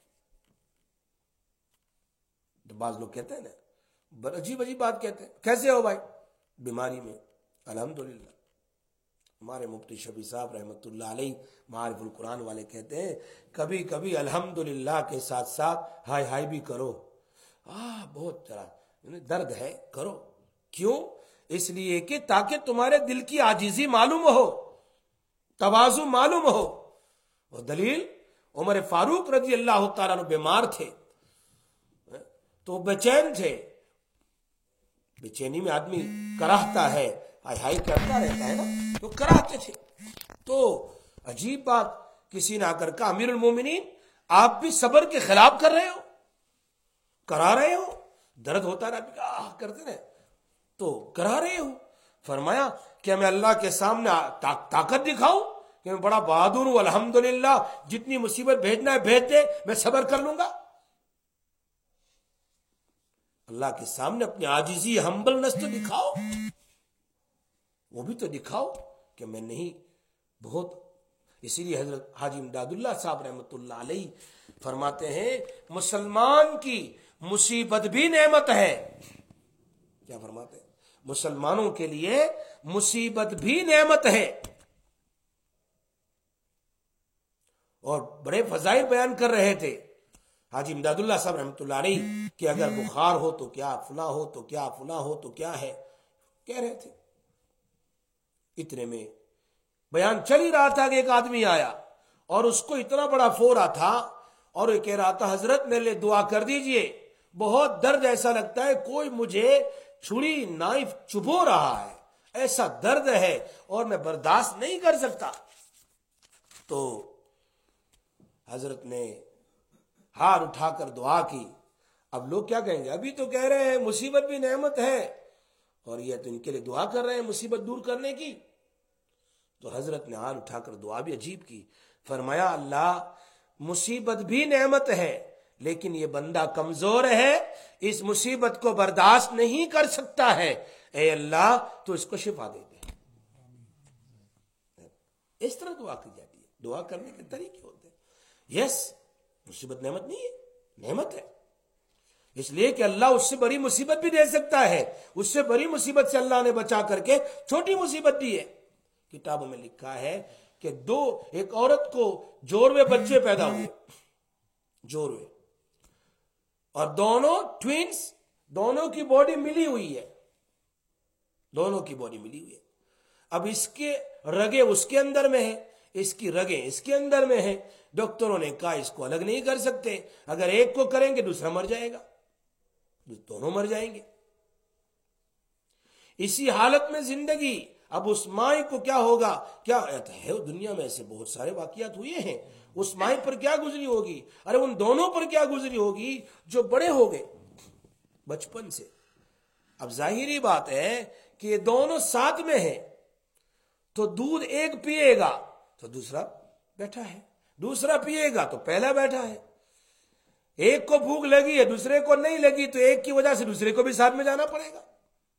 تو بعض لوگ کہتے ہیں نا, بڑا عجیب عجیب بات کہتے ہیں, کیسے ہو بھائی بیماری میں, الحمدللہ. ہمارے مفتی شفیع صاحب رحمۃ اللہ علیہ معارف القرآن والے کہتے ہیں کبھی کبھی الحمدللہ کے ساتھ ساتھ ہائے ہائے بھی کرو, آہ بہت ذرا درد ہے کرو. کیوں؟ اس لیے کہ تاکہ تمہارے دل کی عاجزی معلوم ہو, تواضع معلوم ہو. اور دلیل عمر فاروق رضی اللہ تعالیٰ عنہ بیمار تھے تو بے چین تھے, بے چینی میں آدمی کراہتا ہے, ہائی ہائی کرتا رہتا ہے نا, تو کراہتے تھے. تو عجیب بات, کسی نے آ کر کہا امیر المومنین آپ بھی صبر کے خلاف کر رہے ہو, کرا رہے ہو, درد ہوتا ہے نا آہ کرتے رہے تو کرا رہے ہو. فرمایا کہ میں اللہ کے سامنے طاقت دکھاؤں کہ میں بڑا بہادر ہوں, الحمدللہ جتنی مصیبت بھیجنا ہے بھیج دے, میں صبر کر لوں گا. اللہ کے سامنے اپنی عاجزی ہمبلنس تو دکھاؤ, وہ بھی تو دکھاؤ کہ میں نہیں بہت. اسی لیے حضرت حاجی امداد اللہ صاحب رحمۃ اللہ علیہ فرماتے ہیں مسلمان کی مصیبت بھی نعمت ہے. کیا فرماتے ہیں؟ مسلمانوں کے لیے مصیبت بھی نعمت ہے. اور بڑے فضائل بیان کر رہے تھے حاجی امداد اللہ صاحب رحمۃ اللہ علیہ کہ اگر بخار ہو تو کیا, فلاں ہو تو کیا, فلاں ہو تو کیا ہے, کہہ رہے تھے. اتنے میں بیان چل ہی رہا تھا کہ ایک آدمی آیا اور اس کو اتنا بڑا فورا تھا اور وہ کہہ رہا تھا حضرت میرے لیے دعا کر دیجئے، بہت درد، ایسا لگتا ہے کوئی مجھے چھری نائف چبھو رہا ہے، ایسا درد ہے اور میں برداشت نہیں کر سکتا۔ تو حضرت نے ہاتھ اٹھا کر دعا کی۔ اب لوگ کیا کہیں گے؟ ابھی تو کہہ رہے ہیں مصیبت بھی نعمت ہے اور یہ تو ان کے لیے دعا کر رہے ہیں مصیبت دور کرنے کی۔ تو حضرت نے ہاتھ اٹھا کر دعا بھی عجیب کی، فرمایا اللہ مصیبت بھی نعمت ہے لیکن یہ بندہ کمزور ہے، اس مصیبت کو برداشت نہیں کر سکتا ہے، اے اللہ تو اس کو شفا دے دے۔ اس طرح دعا کی جاتی ہے، دعا کرنے کے طریقے ہوتے ہیں۔ یس، مصیبت نعمت نہیں ہے، نعمت ہے، اس لیے کہ اللہ اس سے بڑی مصیبت بھی دے سکتا ہے، اس سے بڑی مصیبت سے اللہ نے بچا کر کے چھوٹی مصیبت دی ہے۔ کتابوں میں لکھا ہے کہ دو ایک عورت کو جوڑوے بچے پیدا ہوئے، جوڑوے، اور دونوں ٹوینز، دونوں کی باڈی ملی ہوئی ہے، دونوں کی باڈی ملی ہوئی ہے۔ اب اس کے رگے اس کے اندر میں ہیں، اس کی رگیں اس کے اندر میں ہیں۔ ڈاکٹروں نے کہا اس کو الگ نہیں کر سکتے، اگر ایک کو کریں گے دوسرا مر جائے گا، دونوں مر جائیں گے۔ اسی حالت میں زندگی، اب اس مائی کو کیا ہوگا؟ کیا ہے دنیا میں ایسے بہت سارے واقعات ہوئے ہیں، اس مائی پر کیا گزری ہوگی؟ ارے ان دونوں پر کیا گزری ہوگی جو بڑے ہو گئے بچپن سے۔ اب ظاہری بات ہے کہ یہ دونوں ساتھ میں ہیں، تو دودھ ایک پیے گا تو دوسرا بیٹھا ہے، دوسرا پیے گا تو پہلا بیٹھا ہے۔ ایک کو بھوک لگی ہے دوسرے کو نہیں لگی تو ایک کی وجہ سے دوسرے کو بھی ساتھ میں جانا پڑے گا۔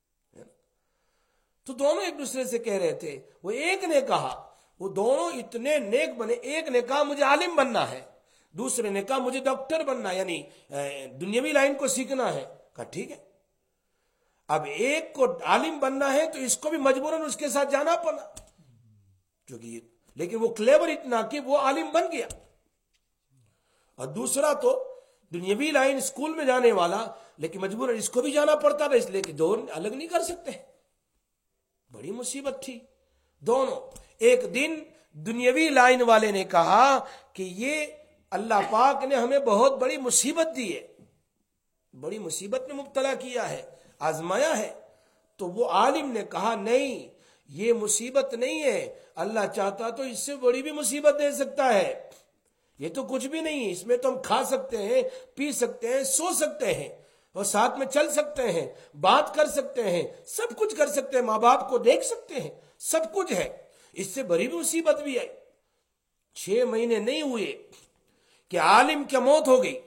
تو دونوں ایک دوسرے سے کہہ رہے تھے، وہ ایک نے کہا، وہ دونوں اتنے نیک بنے، ایک نے کہا مجھے عالم بننا ہے، دوسرے نے کہا مجھے ڈاکٹر بننا ہے، یعنی دنیاوی لائن کو سیکھنا ہے۔ کہا ٹھیک ہے۔ اب ایک کو عالم بننا ہے تو اس کو بھی مجبوراً اس کے ساتھ جانا پڑا، کیونکہ لیکن وہ کلیور اتنا کہ وہ عالم بن گیا، اور دوسرا تو دنیاوی لائن اسکول میں جانے والا لیکن مجبوراً اس کو بھی جانا پڑتا تھا، اس لیے کہ دونوں الگ نہیں کر سکتے۔ بڑی مصیبت تھی دونوں۔ ایک دن دنیاوی لائن والے نے کہا کہ یہ اللہ پاک نے ہمیں بہت بڑی مصیبت دی ہے، بڑی مصیبت میں مبتلا کیا ہے، آزمایا ہے۔ تو وہ عالم نے کہا نہیں، یہ مصیبت نہیں ہے، اللہ چاہتا تو اس سے بڑی بھی مصیبت دے سکتا ہے، یہ تو کچھ بھی نہیں، اس میں تو ہم کھا سکتے ہیں، پی سکتے ہیں، سو سکتے ہیں اور ساتھ میں چل سکتے ہیں، بات کر سکتے ہیں، سب کچھ کر سکتے ہیں، ماں باپ کو دیکھ سکتے ہیں، سب کچھ ہے، اس سے بڑی بھی مصیبت بھی آئی۔ چھ مہینے نہیں ہوئے کہ عالم کی موت ہو گئی،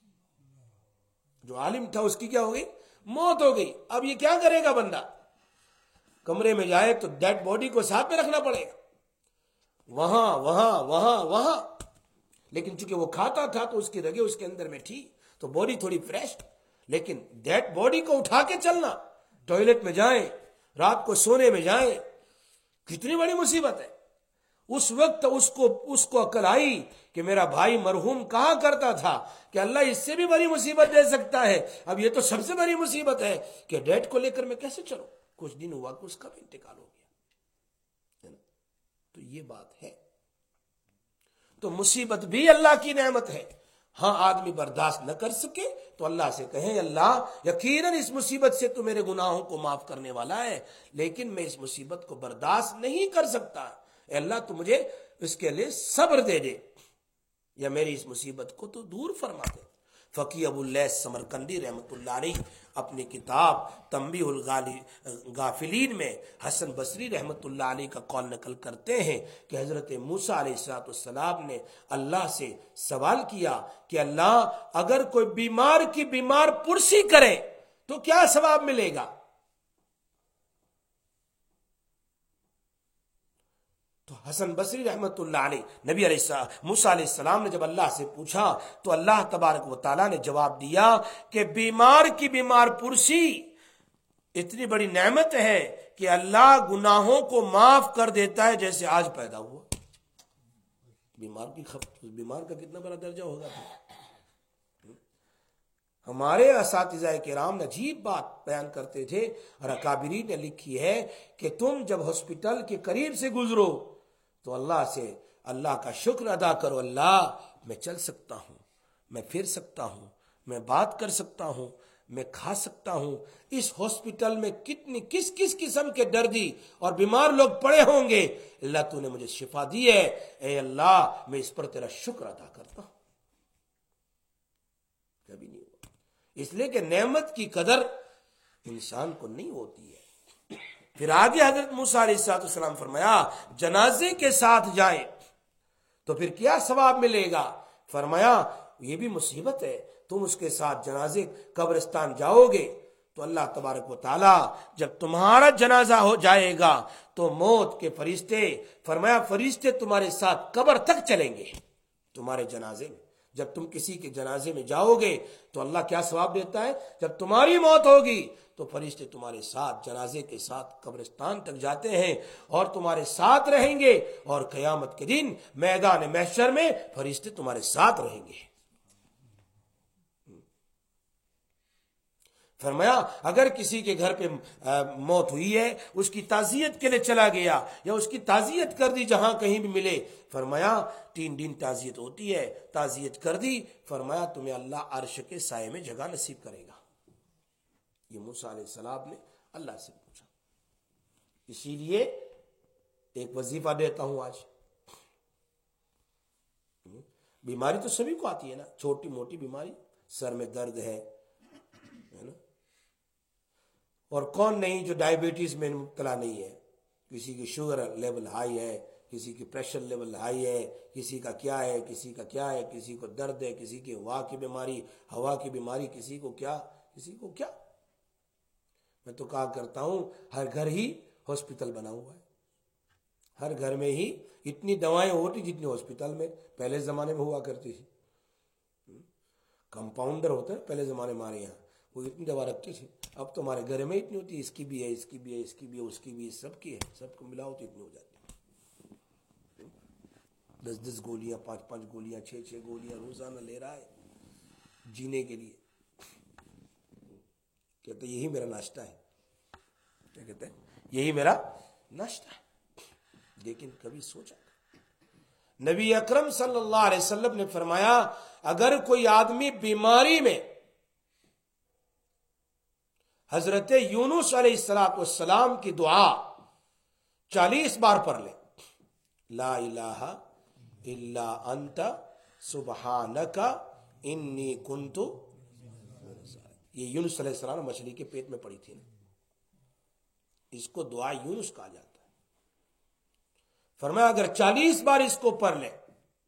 جو عالم تھا اس کی کیا ہو گئی؟ موت ہو گئی۔ اب یہ کیا کرے گا بندہ؟ کمرے میں جائے تو ڈیڈ باڈی کو ساتھ میں رکھنا پڑے گا، وہاں وہاں وہاں وہاں، لیکن چونکہ وہ کھاتا تھا تو اس کی رگیں اس کے اندر میں تھی تو باڈی تھوڑی فریش، لیکن ڈیڈ باڈی کو اٹھا کے چلنا، ٹوائلٹ میں جائیں، رات کو سونے میں جائیں، کتنی بڑی مصیبت ہے۔ اس وقت اس کو اس کو عقل آئی کہ میرا بھائی مرحوم کہا کرتا تھا کہ اللہ اس سے بھی بڑی مصیبت دے سکتا ہے، اب یہ تو سب سے بڑی مصیبت ہے کہ ڈیڈ کو لے کر میں کیسے چلوں۔ کچھ دن ہوا کہ اس کا بھی انتقال ہو گیا۔ تو یہ بات ہے، تو مصیبت بھی اللہ کی نعمت ہے۔ ہاں آدمی برداشت نہ کر سکے تو اللہ سے کہیں اللہ یقیناً اس مصیبت سے تو میرے گناہوں کو معاف کرنے والا ہے، لیکن میں اس مصیبت کو برداشت نہیں کر سکتا، اے اللہ تو مجھے اس کے لیے صبر دے دے یا میری اس مصیبت کو تو دور فرما دے۔ فقی ابو اللیث سمرقندی رحمۃ اللہ علیہ اپنی کتاب تنبیہ الغافلین میں حسن بصری رحمۃ اللہ علیہ کا قول نقل کرتے ہیں کہ حضرت موسیٰ علیہ الصلوۃ والسلام نے اللہ سے سوال کیا کہ اللہ اگر کوئی بیمار کی بیمار پرسی کرے تو کیا ثواب ملے گا؟ تو حسن بصری رحمت اللہ علیہ نبی علیہ السلام موسیٰ علیہ السلام نے جب اللہ سے پوچھا تو اللہ تبارک و تعالیٰ نے جواب دیا کہ بیمار کی بیمار پرسی اتنی بڑی نعمت ہے کہ اللہ گناہوں کو معاف کر دیتا ہے جیسے آج پیدا ہوا۔ بیمار کی خف... بیمار کا کتنا بڑا درجہ ہوگا۔ ہمارے اساتذہ کرام نے عجیب بات بیان کرتے تھے اور اکابرین نے لکھی ہے کہ تم جب ہاسپٹل کے قریب سے گزرو تو اللہ سے اللہ کا شکر ادا کرو، اللہ میں چل سکتا ہوں، میں پھر سکتا ہوں، میں بات کر سکتا ہوں، میں کھا سکتا ہوں۔ اس ہاسپٹل میں کتنی کس کس قسم کے دردی اور بیمار لوگ پڑے ہوں گے، اللہ تو نے مجھے شفا دی ہے، اے اللہ میں اس پر تیرا شکر ادا کرتا ہوں۔ کبھی نہیں ہوا، اس لیے کہ نعمت کی قدر انسان کو نہیں ہوتی ہے۔ پھر آگے حضرت موسیٰ علیہ السلام فرمایا جنازے کے ساتھ جائیں تو پھر کیا ثواب ملے گا؟ فرمایا یہ بھی مصیبت ہے، تم اس کے ساتھ جنازے قبرستان جاؤ گے تو اللہ تبارک و تعالی جب تمہارا جنازہ ہو جائے گا تو موت کے فرشتے، فرمایا فرشتے تمہارے ساتھ قبر تک چلیں گے تمہارے جنازے میں۔ جب تم کسی کے جنازے میں جاؤ گے تو اللہ کیا ثواب دیتا ہے؟ جب تمہاری موت ہوگی تو فرشتے تمہارے ساتھ جنازے کے ساتھ قبرستان تک جاتے ہیں اور تمہارے ساتھ رہیں گے، اور قیامت کے دن میدان محشر میں فرشتے تمہارے ساتھ رہیں گے۔ فرمایا اگر کسی کے گھر پہ موت ہوئی ہے، اس کی تعزیت کے لیے چلا گیا یا اس کی تعزیت کر دی جہاں کہیں بھی ملے، فرمایا تین دن تعزیت ہوتی ہے، تعزیت کر دی، فرمایا تمہیں اللہ عرش کے سائے میں جگہ نصیب کرے گا۔ یہ موسیٰ علیہ السلام نے اللہ سے پوچھا۔ اسی لیے ایک وظیفہ دیتا ہوں آج، بیماری تو سبھی کو آتی ہے نا، چھوٹی موٹی بیماری، سر میں درد ہے نا، اور کون نہیں جو ڈائبٹیز میں مبتلا نہیں ہے، کسی کی شوگر لیول ہائی ہے، کسی کی پریشر لیول ہائی ہے، کسی کا کیا ہے، کسی کا کیا ہے، کسی کو درد ہے، کسی کی ہوا کی بیماری، ہوا کی بیماری، کسی کو کیا کسی کو کیا۔ میں تو کہا کرتا ہوں ہر گھر ہی ہاسپٹل بنا ہوا ہے، ہر گھر میں ہی اتنی دوائیں ہوتی جتنی ہاسپٹل میں پہلے زمانے میں ہوا کرتی تھی۔ کمپاؤنڈر ہوتا ہے پہلے زمانے میں ہمارے یہاں، وہ اتنی دوا رکھتے تھے، اب تو ہمارے گھر میں اتنی ہوتی ہے، اس کی بھی ہے، اس کی بھی ہے، اس کی بھی ہے، اس کی بھی ہے، سب کی ہے، سب کو ملاؤ تو اتنی ہو جاتی ہے۔ دس دس گولیاں، پانچ پانچ گولیاں، چھ چھ گولیاں روزانہ لے رہا ہے جینے کے لیے۔ کہتے یہی میرا ناشتہ ہے، کیا کہتے ہیں یہی میرا ناشتہ ہے۔ لیکن کبھی سوچا نبی اکرم صلی اللہ علیہ وسلم نے فرمایا اگر کوئی آدمی بیماری میں حضرت یونس علیہ السلام کی دعا چالیس بار پڑھ لے، لا الہ الا انت سبحانک انی کنت، یہ یونس علیہ السلام مچھلی کے پیٹ میں پڑی تھی نا، اس کو دعا یونس کہا جاتا ہے۔ فرمایا اگر چالیس بار اس کو پڑھ لے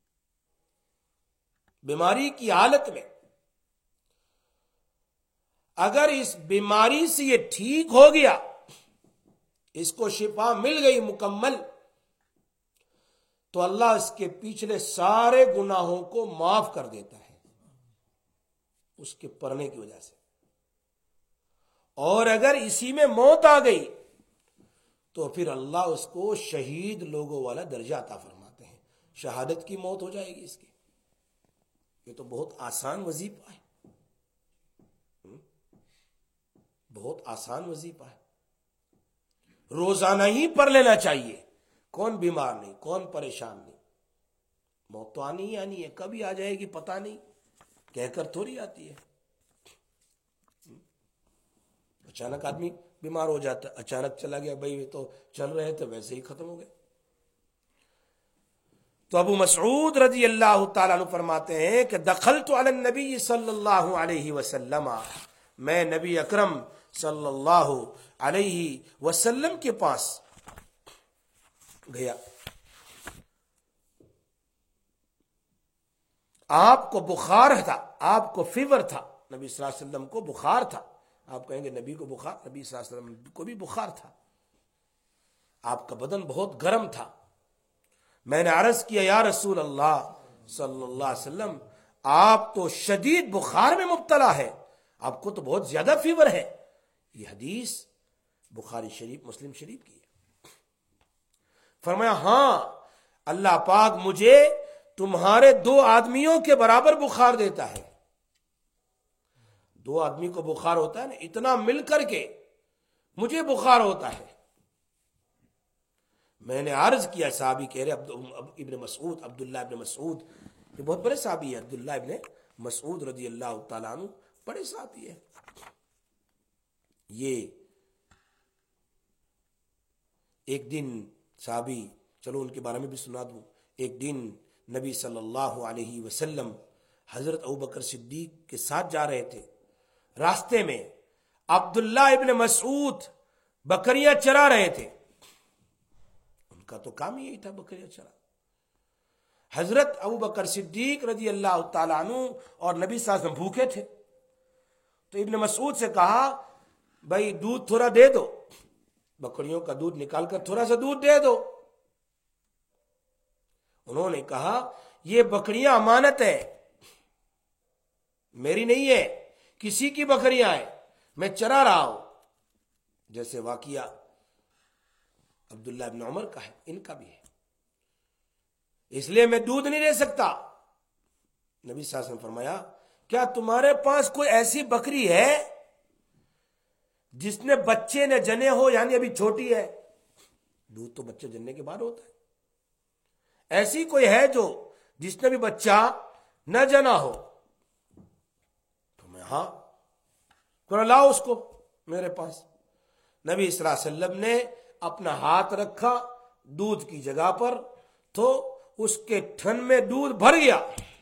بیماری کی حالت میں، اگر اس بیماری سے یہ ٹھیک ہو گیا، اس کو شفا مل گئی مکمل، تو اللہ اس کے پچھلے سارے گناہوں کو معاف کر دیتا ہے اس کے پڑھنے کی وجہ سے۔ اور اگر اسی میں موت آ گئی تو پھر اللہ اس کو شہید لوگوں والا درجہ عطا فرماتے ہیں، شہادت کی موت ہو جائے گی اس کی۔ یہ تو بہت آسان وظیفہ ہے، بہت آسان وظیفہ ہے، روزانہ ہی پڑھ لینا چاہیے۔ کون بیمار نہیں، کون پریشان نہیں، موت تو آنی ہی آنی ہے، کبھی آ جائے گی پتہ نہیں، کہہ کر تھوڑی آتی ہے۔ اچانک آدمی بیمار ہو جاتا ہے، اچانک چلا گیا، بھائی تو چل رہے تھے ویسے ہی ختم ہو گئے۔ تو ابو مسعود رضی اللہ تعالیٰ عنہ فرماتے ہیں کہ دخلت علی النبی صلی اللہ علیہ وسلم، میں نبی اکرم صلی اللہ علیہ وسلم کے پاس گیا، آپ کو بخار تھا، آپ کو فیور تھا، نبی صلی اللہ علیہ وسلم کو بخار تھا۔ آپ کہیں گے نبی کو بخار، نبی صلی اللہ علیہ وسلم کو بھی بخار تھا، آپ کا بدن بہت گرم تھا۔ میں نے عرض کیا یا رسول اللہ صلی اللہ علیہ وسلم، آپ تو شدید بخار میں مبتلا ہے، آپ کو تو بہت زیادہ فیور ہے۔ یہ حدیث بخاری شریف مسلم شریف کی ہے۔ فرمایا ہاں اللہ پاک مجھے تمہارے دو آدمیوں کے برابر بخار دیتا ہے۔ دو آدمی کو بخار ہوتا ہے نا، اتنا مل کر کے مجھے بخار ہوتا ہے۔ میں نے عرض کیا، صحابی کہہ رہے ابن مسعود، عبداللہ ابن مسعود، یہ بہت بڑے صحابی ہے، عبداللہ ابن مسعود رضی اللہ تعالیٰ عنہ بڑے صحابی ہے. یہ ایک دن صحابی، چلو ان کے بارے میں بھی سنا دوں. ایک دن نبی صلی اللہ علیہ وسلم حضرت ابوبکر صدیق کے ساتھ جا رہے تھے. راستے میں عبداللہ ابن مسعود بکریاں چرا رہے تھے. ان کا تو کام یہی تھا، بکریاں چرا. حضرت ابوبکر صدیق رضی اللہ تعالیٰ عنہ اور نبی صلی اللہ علیہ وسلم بھوکے تھے. تو ابن مسعود سے کہا بھائی دودھ تھوڑا دے دو، بکریوں کا دودھ نکال کر تھوڑا سا دودھ دے دو. انہوں نے کہا یہ بکریاں امانت ہے، میری نہیں ہے، کسی کی بکریاں ہیں، میں چرا رہا ہوں. جیسے واقعہ عبداللہ ابن عمر کا ہے، ان کا بھی ہے، اس لیے میں دودھ نہیں دے سکتا. نبی صلی اللہ علیہ وسلم فرمایا کیا تمہارے پاس کوئی ایسی بکری ہے جس نے بچے نے جنے ہو، یعنی ابھی چھوٹی ہے؟ دودھ تو بچے جننے کے بعد ہوتا ہے. ایسی کوئی ہے جو جس نے بھی بچہ نہ جنا ہو؟ تو میں ہاں، تو لاؤ اس کو میرے پاس. نبی صلی اللہ علیہ وسلم نے اپنا ہاتھ رکھا دودھ کی جگہ پر تو اس کے تھن میں دودھ بھر گیا.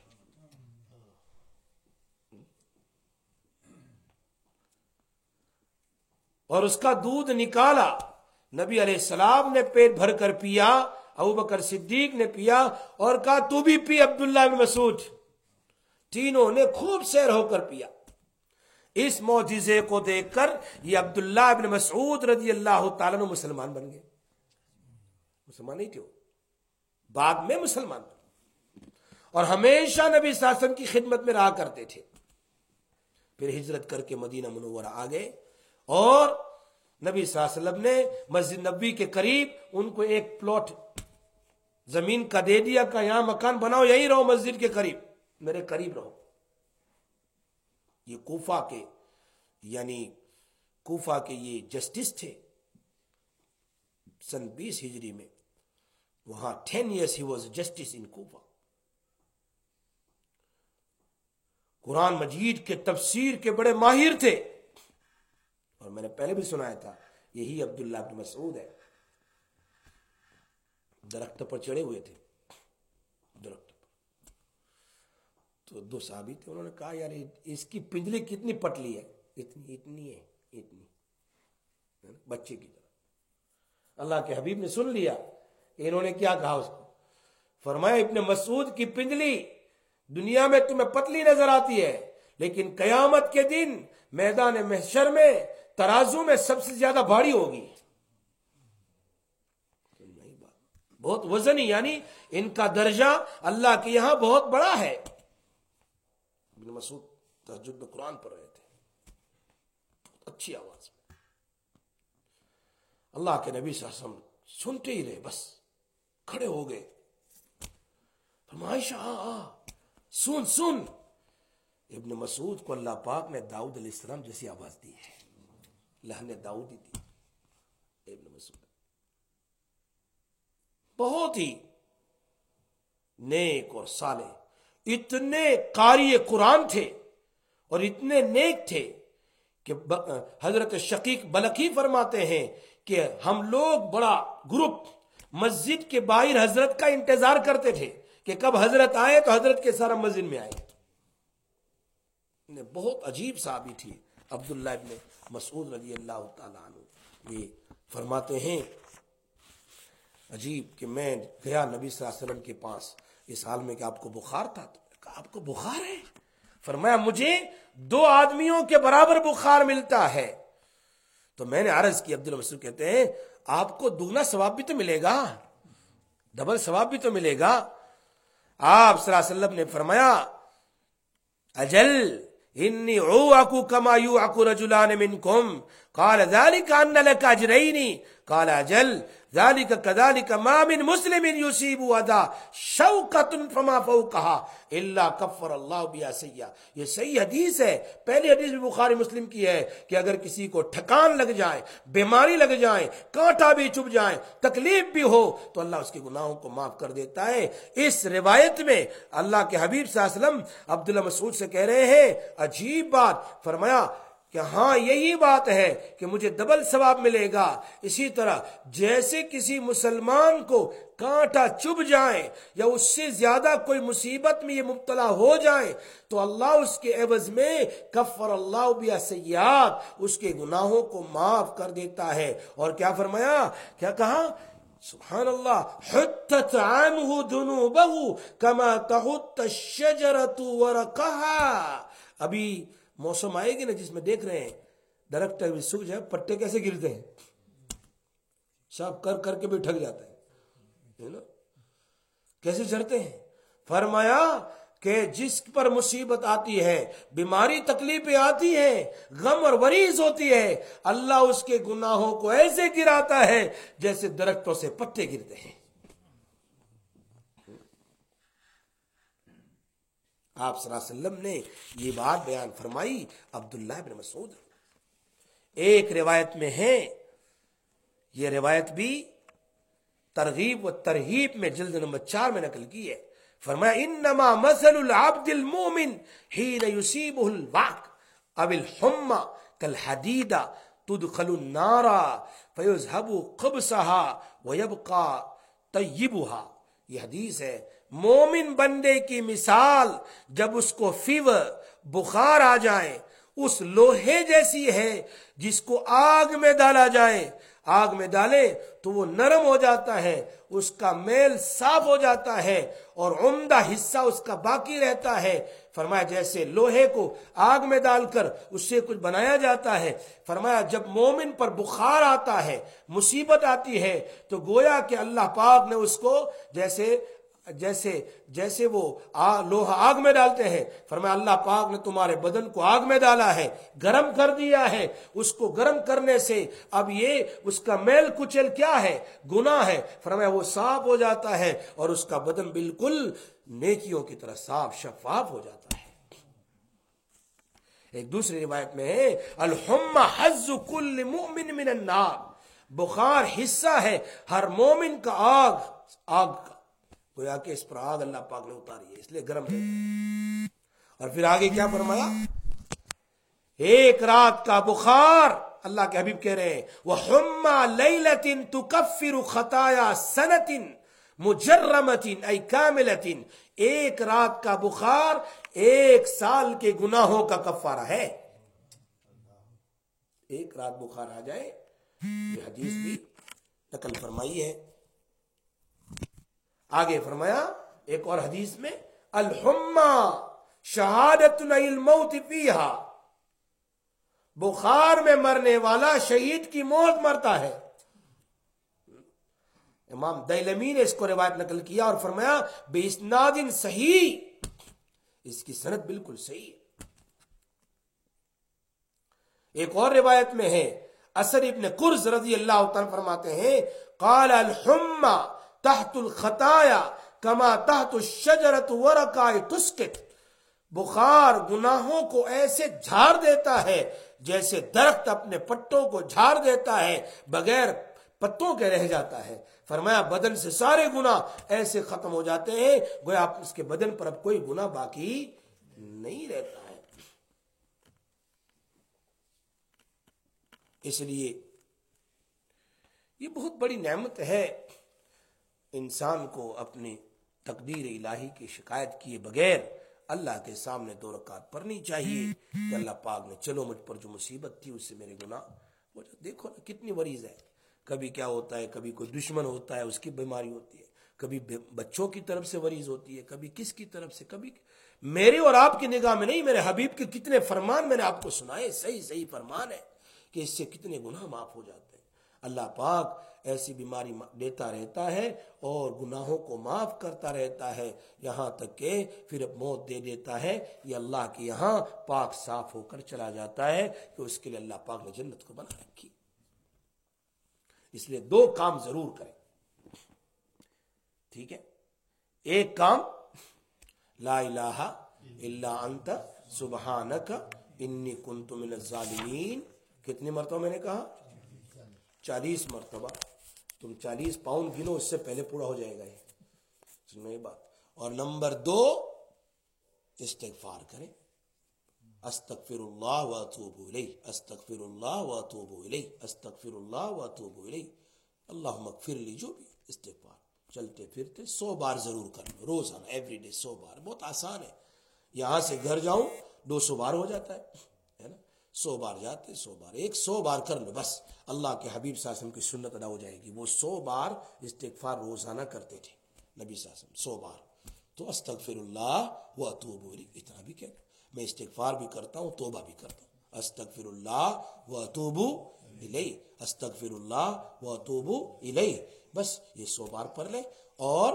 اور اس کا دودھ نکالا. نبی علیہ السلام نے پیٹ بھر کر پیا، ابوبکر صدیق نے پیا اور کہا تو بھی پی عبداللہ بن مسعود. تینوں نے خوب سیر ہو کر پیا. اس معجزے کو دیکھ کر یہ عبداللہ ابن مسعود رضی اللہ تعالیٰ عنہ مسلمان بن گئے. مسلمان نہیں تھے، بعد میں مسلمان بن، اور ہمیشہ نبی صلی اللہ علیہ وسلم کی خدمت میں رہا کرتے تھے. پھر ہجرت کر کے مدینہ منورہ آ گئے اور نبی صلی اللہ علیہ وسلم نے مسجد نبوی کے قریب ان کو ایک پلاٹ زمین کا دے دیا کہ یہاں مکان بناؤ، یہیں رہو، مسجد کے قریب، میرے قریب رہو. یہ کوفہ کے یعنی کوفہ کے یہ جسٹس تھے سن بیس ہجری میں. وہاں ten years he was justice in Kufa. قرآن مجید کے تفسیر کے بڑے ماہر تھے، اور میں نے پہلے بھی سنایا تھا یہی عبداللہ بن مسعود ہے. درخت پر چڑھے ہوئے تھے، درخت پر تو دو صحابی تھے. انہوں نے کہا یار اس کی پنجلی کتنی پتلی ہے؟ اتنی اتنی ہے، اتنی، بچے کی طرح. اللہ کے حبیب نے سن لیا. انہوں نے کیا کہا اس کو؟ فرمایا ابن مسعود کی پنجلی دنیا میں تمہیں پتلی نظر آتی ہے، لیکن قیامت کے دن میدان محشر میں ترازو میں سب سے زیادہ بھاری ہوگی. بہت وزنی، یعنی ان کا درجہ اللہ کے یہاں بہت بڑا ہے. ابن مسعود تہجد میں قرآن پڑھ رہے تھے، اچھی آواز میں. اللہ کے نبی صلی اللہ علیہ وسلم سنتے ہی رہے، بس کھڑے ہو گئے. فرمائشہ آ آ سن سن. ابن مسعود کو اللہ پاک نے داؤد علیہ السلام جیسی آواز دی ہے، لہن داؤدی دی. ابن مسعود بہت ہی نیک اور صالح، اتنے قاری قرآن تھے اور اتنے نیک تھے کہ حضرت شقیق بلخی فرماتے ہیں کہ ہم لوگ بڑا گروپ مسجد کے باہر حضرت کا انتظار کرتے تھے کہ کب حضرت آئے تو حضرت کے سارا مسجد میں آئے. بہت عجیب صحابی تھی عبداللہ ابن مسعود رضی اللہ تعالیٰ عنہ. یہ فرماتے ہیں عجیب کہ میں گیا نبی صلی اللہ علیہ وسلم کے پاس اس حال میں کہ آپ کو بخار تھا. تو کہا آپ کو بخار ہے؟ فرمایا مجھے دو آدمیوں کے برابر بخار ملتا ہے. تو میں نے عرض کی، عبداللہ مسعود کہتے ہیں آپ کو دگنا ثواب بھی تو ملے گا، ڈبل ثواب بھی تو ملے گا. آپ صلی اللہ علیہ وسلم نے فرمایا اجل انی اعوق کما یعوق رجلان منکم قال ذلك ان لك اجرين قال اجل ذلك كذلك ما من مسلم يصيب اذى شوكة فما فوقها الا كفر الله بها سيئة. یہ صحیح حدیث ہے، پہلی حدیث بھی بخاری مسلم کی ہے کہ اگر کسی کو ٹھکان لگ جائے، بیماری لگ جائے، کانٹا بھی چبھ جائے، تکلیف بھی ہو تو اللہ اس کے گناہوں کو معاف کر دیتا ہے. اس روایت میں اللہ کے حبیب صلی اللہ علیہ وسلم عبداللہ مسعود سے کہہ رہے ہیں عجیب بات، فرمایا کہ ہاں یہی بات ہے کہ مجھے ڈبل ثواب ملے گا. اسی طرح جیسے کسی مسلمان کو کانٹا چبھ جائیں یا اس سے زیادہ کوئی مصیبت میں یہ مبتلا ہو جائیں تو اللہ اس کے عوض میں کفر اللہ بہا سیئات، اس کے گناہوں کو معاف کر دیتا ہے. اور کیا فرمایا، کیا کہا، سبحان اللہ، حطت عنہ ذنوبہ کما تحط الشجرۃ ورقها. ابھی موسم آئے گی نا جس میں دیکھ رہے ہیں درخت سوکھ جائے، پتے کیسے گرتے ہیں، سب کر کر کے بھی ٹھک جاتے ہیں نا، کیسے جھڑتے ہیں. فرمایا کہ جس پر مصیبت آتی ہے، بیماری تکلیفیں آتی ہیں، غم اور وریث ہوتی ہے، اللہ اس کے گناہوں کو ایسے گراتا ہے جیسے درختوں سے پتے گرتے ہیں. آپ صلی اللہ علیہ وسلم نے یہ بات بیان فرمائی عبداللہ بن مسعود. ایک روایت میں ہے، یہ روایت بھی ترغیب و ترہیب میں جلد نمبر چار میں نقل کی ہے. فرمایا انما مثل العبد المؤمن حين يصيبه الوعك او الحمى كالحديدة تدخل النار فيذهب قبسها ويبقى طيبها. یہ حدیث ہے، مومن بندے کی مثال جب اس کو فیور بخار آ جائے اس لوہے جیسی ہے جس کو آگ میں ڈالا جائے، آگ میں ڈالے تو وہ نرم ہو جاتا ہے، اس کا میل صاف ہو جاتا ہے اور عمدہ حصہ اس کا باقی رہتا ہے. فرمایا جیسے لوہے کو آگ میں ڈال کر اس سے کچھ بنایا جاتا ہے. فرمایا جب مومن پر بخار آتا ہے، مصیبت آتی ہے تو گویا کہ اللہ پاک نے اس کو جیسے جیسے جیسے وہ لوہا آگ میں ڈالتے ہیں، فرمایا اللہ پاک نے تمہارے بدن کو آگ میں ڈالا ہے، گرم کر دیا ہے. اس کو گرم کرنے سے اب یہ اس کا میل کچل کیا ہے، گناہ ہے، فرمایا وہ صاف ہو جاتا ہے اور اس کا بدن بالکل نیکیوں کی طرح صاف شفاف ہو جاتا ہے. ایک دوسری روایت میں ہے الحمى حظ كل مؤمن من النار، بخار حصہ ہے ہر مومن کا آگ آگ کا، گویا کہ اس پر آگ اللہ پاک نے اتاری ہے اس لیے گرم ہے. اور پھر آگے کیا فرمایا، ایک رات کا بخار، اللہ کے حبیب کہہ رہے ہیں وَحُمَّى لَيْلَةٍ تُكَفِّرُ خَطَايَا سَنَةٍ مُجَرَّمَةٍ أَيْ كَامِلَةٍ. ایک رات کا بخار ایک سال کے گناہوں کا کفارہ ہے. ایک رات بخار آ جائے، یہ حدیث بھی نقل فرمائی ہے. آگے فرمایا ایک اور حدیث میں الحمى شہادت الموت فیہا، بخار میں مرنے والا شہید کی موت مرتا ہے. امام دیلمی نے اس کو روایت نقل کیا اور فرمایا بے اسناد صحیح، اس کی سند بالکل صحیح. ایک اور روایت میں ہے اسد ابن قرز رضی اللہ تعالیٰ فرماتے ہیں قال الحمى تحت الخطایا کما تحت الشجرۃ ورقا تسقط. بخار گناہوں کو ایسے جھاڑ دیتا ہے جیسے درخت اپنے پتوں کو جھاڑ دیتا ہے، بغیر پتوں کے رہ جاتا ہے. فرمایا بدن سے سارے گناہ ایسے ختم ہو جاتے ہیں گویا اس کے بدن پر اب کوئی گناہ باقی نہیں رہتا ہے. اس لیے یہ بہت بڑی نعمت ہے انسان کو اپنی تقدیر الہی کی شکایت کیے بغیر اللہ کے سامنے دو رکعت پڑھنی چاہیے کہ اللہ پاک نے چلو مجھ پر جو مصیبت تھی اس سے میرے گناہ وہ دیکھو نا کتنی وریز ہے. کبھی کیا ہوتا ہے، کبھی کوئی دشمن ہوتا ہے اس کی بیماری ہوتی ہے، کبھی بچوں کی طرف سے وریز ہوتی ہے، کبھی کس کی طرف سے، کبھی میری اور آپ کی نگاہ میں نہیں، میرے حبیب کے کتنے فرمان میں نے آپ کو سنائے، صحیح صحیح فرمان ہے کہ اس سے کتنے گناہ معاف ہو جاتے ہیں. اللہ پاک ایسی بیماری دیتا رہتا ہے اور گناہوں کو معاف کرتا رہتا ہے یہاں تک کہ پھر اب موت دے دیتا ہے. یہ اللہ کے یہاں پاک صاف ہو کر چلا جاتا ہے کہ اس کے لیے اللہ پاک نے جنت کو بنا رکھی. اس لیے دو کام ضرور کریں. ٹھیک ہے, ایک کام لا الہ الا انت سبحانک انی کنت من الظالمین. کتنی مرتبہ میں نے کہا؟ چالیس مرتبہ. تم چالیس پاؤنڈ گنو, اس سے پہلے پورا ہو جائے گا یہ. سنو یہ بات. اور نمبر دو, استغفار کریں. استغفر اللہ واتوب الیہ, استغفر اللہ واتوب الیہ, استغفر اللہ واتوب الیہ, اللہم اغفر لی. جو بھی استغفار چلتے پھرتے سو بار ضرور کرنا روزانہ, ایوری ڈے سو بار. بہت آسان ہے. یہاں سے گھر جاؤں دو سو بار ہو جاتا ہے نا. سو بار جاتے سو بار, ایک سو بار کر لو بس. اللہ کے حبیب صلی اللہ علیہ وسلم کی سنت ادا ہو جائے گی. وہ سو بار استغفار روزانہ کرتے تھے نبی صلی اللہ علیہ وسلم, سو بار. تو استغفر اللہ واتوب الیہ اتنا بھی کہہ. میں استغفار بھی کرتا ہوں, توبہ بھی کرتا ہوں. استغفر اللہ واتوب الیہ, استغفر اللہ واتوب الیہ. بس یہ سو بار پڑھ لیں. اور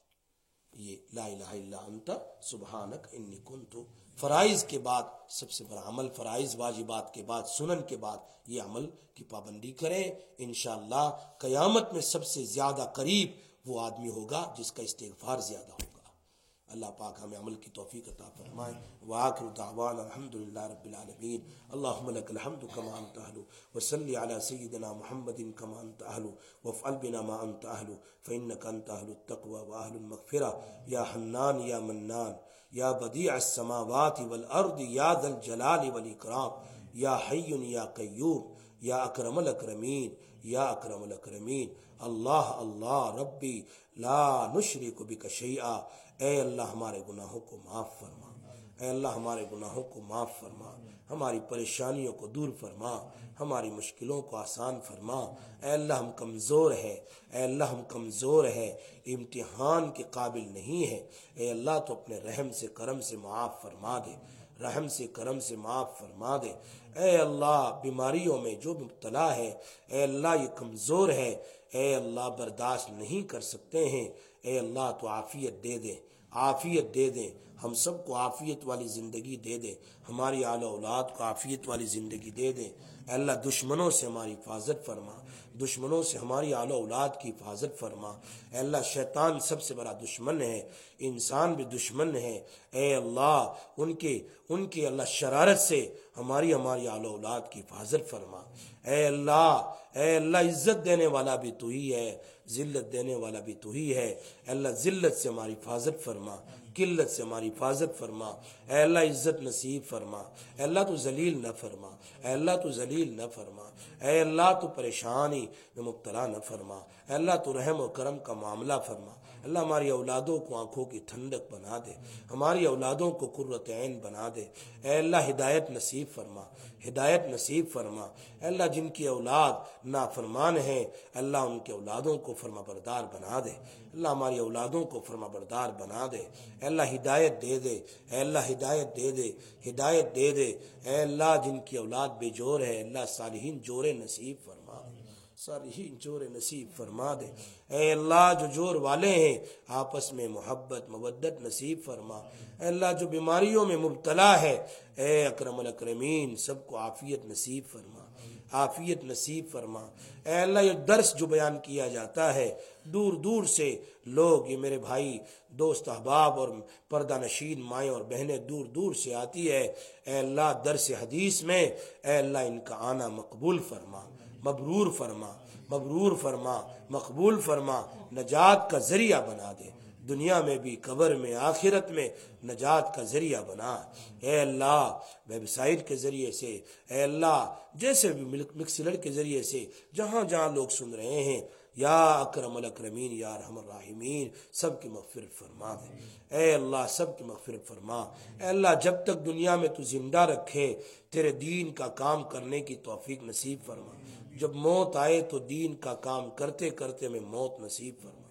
یہ لا الہ الا انت سبحانک انی کنت. فرائض کے بعد سب سے بڑا عمل, فرائض واجبات کے بعد سنن کے بعد یہ عمل کی پابندی کریں. انشاءاللہ قیامت میں سب سے زیادہ قریب وہ آدمی ہوگا جس کا استغفار زیادہ ہوگا. اللہ پاک ہمیں عمل کی توفیق عطا فرمائے. وآخر دعوانا الحمدللہ رب العالمین. اللہم لک الحمد کما انت اہل, وصلی علی سیدنا محمد کما انت اہل, وافعل بنا ما انت اہل, فانک انت اہل التقوی واہل المغفرہ. یا حنان یا منان, یا بدیع السماوات والارض, یا ذا الجلال والاکرام, یا حی یا قیوم, یا اکرم الاکرمین, یا اکرم الاکرمین. اللہ اللہ ربی لا نشرک بک شیئا. اے اللہ ہمارے گناہوں کو معاف فرما, اے اللہ ہمارے گناہوں کو معاف فرما, ہماری پریشانیوں کو دور فرما, ہماری مشکلوں کو آسان فرما. اے اللہ ہم کمزور ہیں, اے اللہ ہم کمزور ہیں, امتحان کے قابل نہیں ہے. اے اللہ تو اپنے رحم سے کرم سے معاف فرما دے, رحم سے کرم سے معاف فرما دے. اے اللہ بیماریوں میں جو مبتلا ہے, اے اللہ یہ کمزور ہے, اے اللہ برداشت نہیں کر سکتے ہیں, اے اللہ تو عافیت دے دے, عافیت دے دے. ہم سب کو عافیت والی زندگی دے دے, ہماری آل اولاد کو عافیت والی زندگی دے دے. اے اللہ دشمنوں سے ہماری حفاظت فرما, دشمنوں سے ہماری آل اولاد کی حفاظت فرما. اے اللہ شیطان سب سے بڑا دشمن ہے, انسان بھی دشمن ہے. اے اللہ ان کے ان کے اللہ شرارت سے ہماری ہماری آل اولاد کی حفاظت فرما. اے اللہ اے اللہ عزت دینے والا بھی تو ہی ہے, ذلت دینے والا بھی تو ہی ہے. اے اللہ ذلت سے ہماری حفاظت فرما, قلت سے ہماری حفاظت فرما. اے اللہ عزت نصیب فرما, اے اللہ تو ذلیل نہ فرما, اے اللہ تو ذلیل نہ فرما. اے اللہ تو پریشانی میں مبتلا نہ فرما, اے اللہ تو رحم و کرم کا معاملہ فرما. اللہ ہماری اولادوں کو آنکھوں کی ٹھنڈک بنا دے, ہماری اولادوں کو قرۃ عین بنا دے. اے اللہ ہدایت نصیب فرما, ہدایت نصیب فرما. اے اللہ جن کی اولاد نافرمان ہیں, اللہ ان کے اولادوں کو فرما بردار بنا دے. اللہ ہماری اولادوں کو فرما بردار بنا دے. اے اللہ ہدایت دے دے, اے اللہ ہدایت دے دے, ہدایت دے دے. اے اللہ جن کی اولاد بے جور ہے, اللہ صالحین جورے نصیب فرما, صالحین جور نصیب فرما دے. اے اللہ جو جور والے ہیں آپس میں محبت مودت نصیب فرما. اے اللہ جو بیماریوں میں مبتلا ہے, اے اکرم الاکرمین سب کو عافیت نصیب فرما, عافیت نصیب فرما. اے اللہ یہ درس جو بیان کیا جاتا ہے, دور دور سے لوگ, یہ میرے بھائی دوست احباب اور پردہ نشین مائیں اور بہنیں دور دور سے آتی ہے. اے اللہ درس حدیث میں اے اللہ ان کا آنا مقبول فرما, مبرور فرما, مبرور فرما, مقبول فرما. نجات کا ذریعہ بنا دے, دنیا میں بھی قبر میں آخرت میں نجات کا ذریعہ بنا. اے اللہ ویب سائٹ کے ذریعے سے, اے اللہ جیسے بھی مکسلر کے ذریعے سے جہاں جہاں لوگ سن رہے ہیں, یا اکرم الاکرمین یا ارحم الراحمین سب کی مغفرت فرما دے. اے اللہ سب کی مغفرت فرما. اے اللہ جب تک دنیا میں تو زندہ رکھے تیرے دین کا کام کرنے کی توفیق نصیب فرما. جب موت آئے تو دین کا کام کرتے کرتے میں موت نصیب فرما.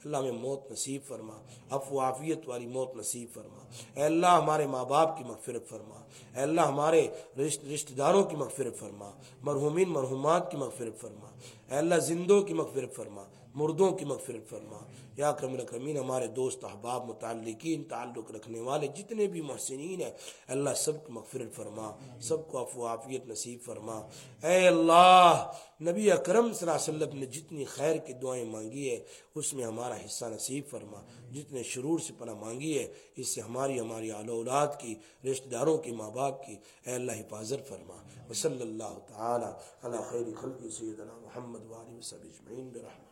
اللہ ہمیں موت نصیب فرما، عفو عافیت والی موت نصیب فرما۔ اے اللہ ہمارے ماں باپ کی مغفرت فرما، اے اللہ ہمارے رشتہ داروں کی مغفرت فرما، مرحومین مرحومات کی مغفرت فرما، اے اللہ زندوں کی مغفرت فرما، مردوں کی مغفرت فرما۔ یا اکرم الاکرمین ہمارے دوست احباب متعلقین تعلق رکھنے والے جتنے بھی محسنین ہیں اللہ سب کی مغفرت فرما، سب کو عفو عافیت نصیب فرما۔ اے اللہ نبی اکرم صلی اللہ علیہ وسلم نے جتنی خیر کی دعائیں مانگی ہے اس میں ہمارا حصہ نصیب فرما، جتنے شرور سے پناہ مانگی ہے اس سے ہماری ہماری آل اولاد کی، رشتہ داروں کی، ماں باپ کی اے اللہ حفاظت فرما۔ وصلی اللہ تعالی علی خیر خلق سیدنا محمد وآلہ وصحبہ اجمعین برحمتہ۔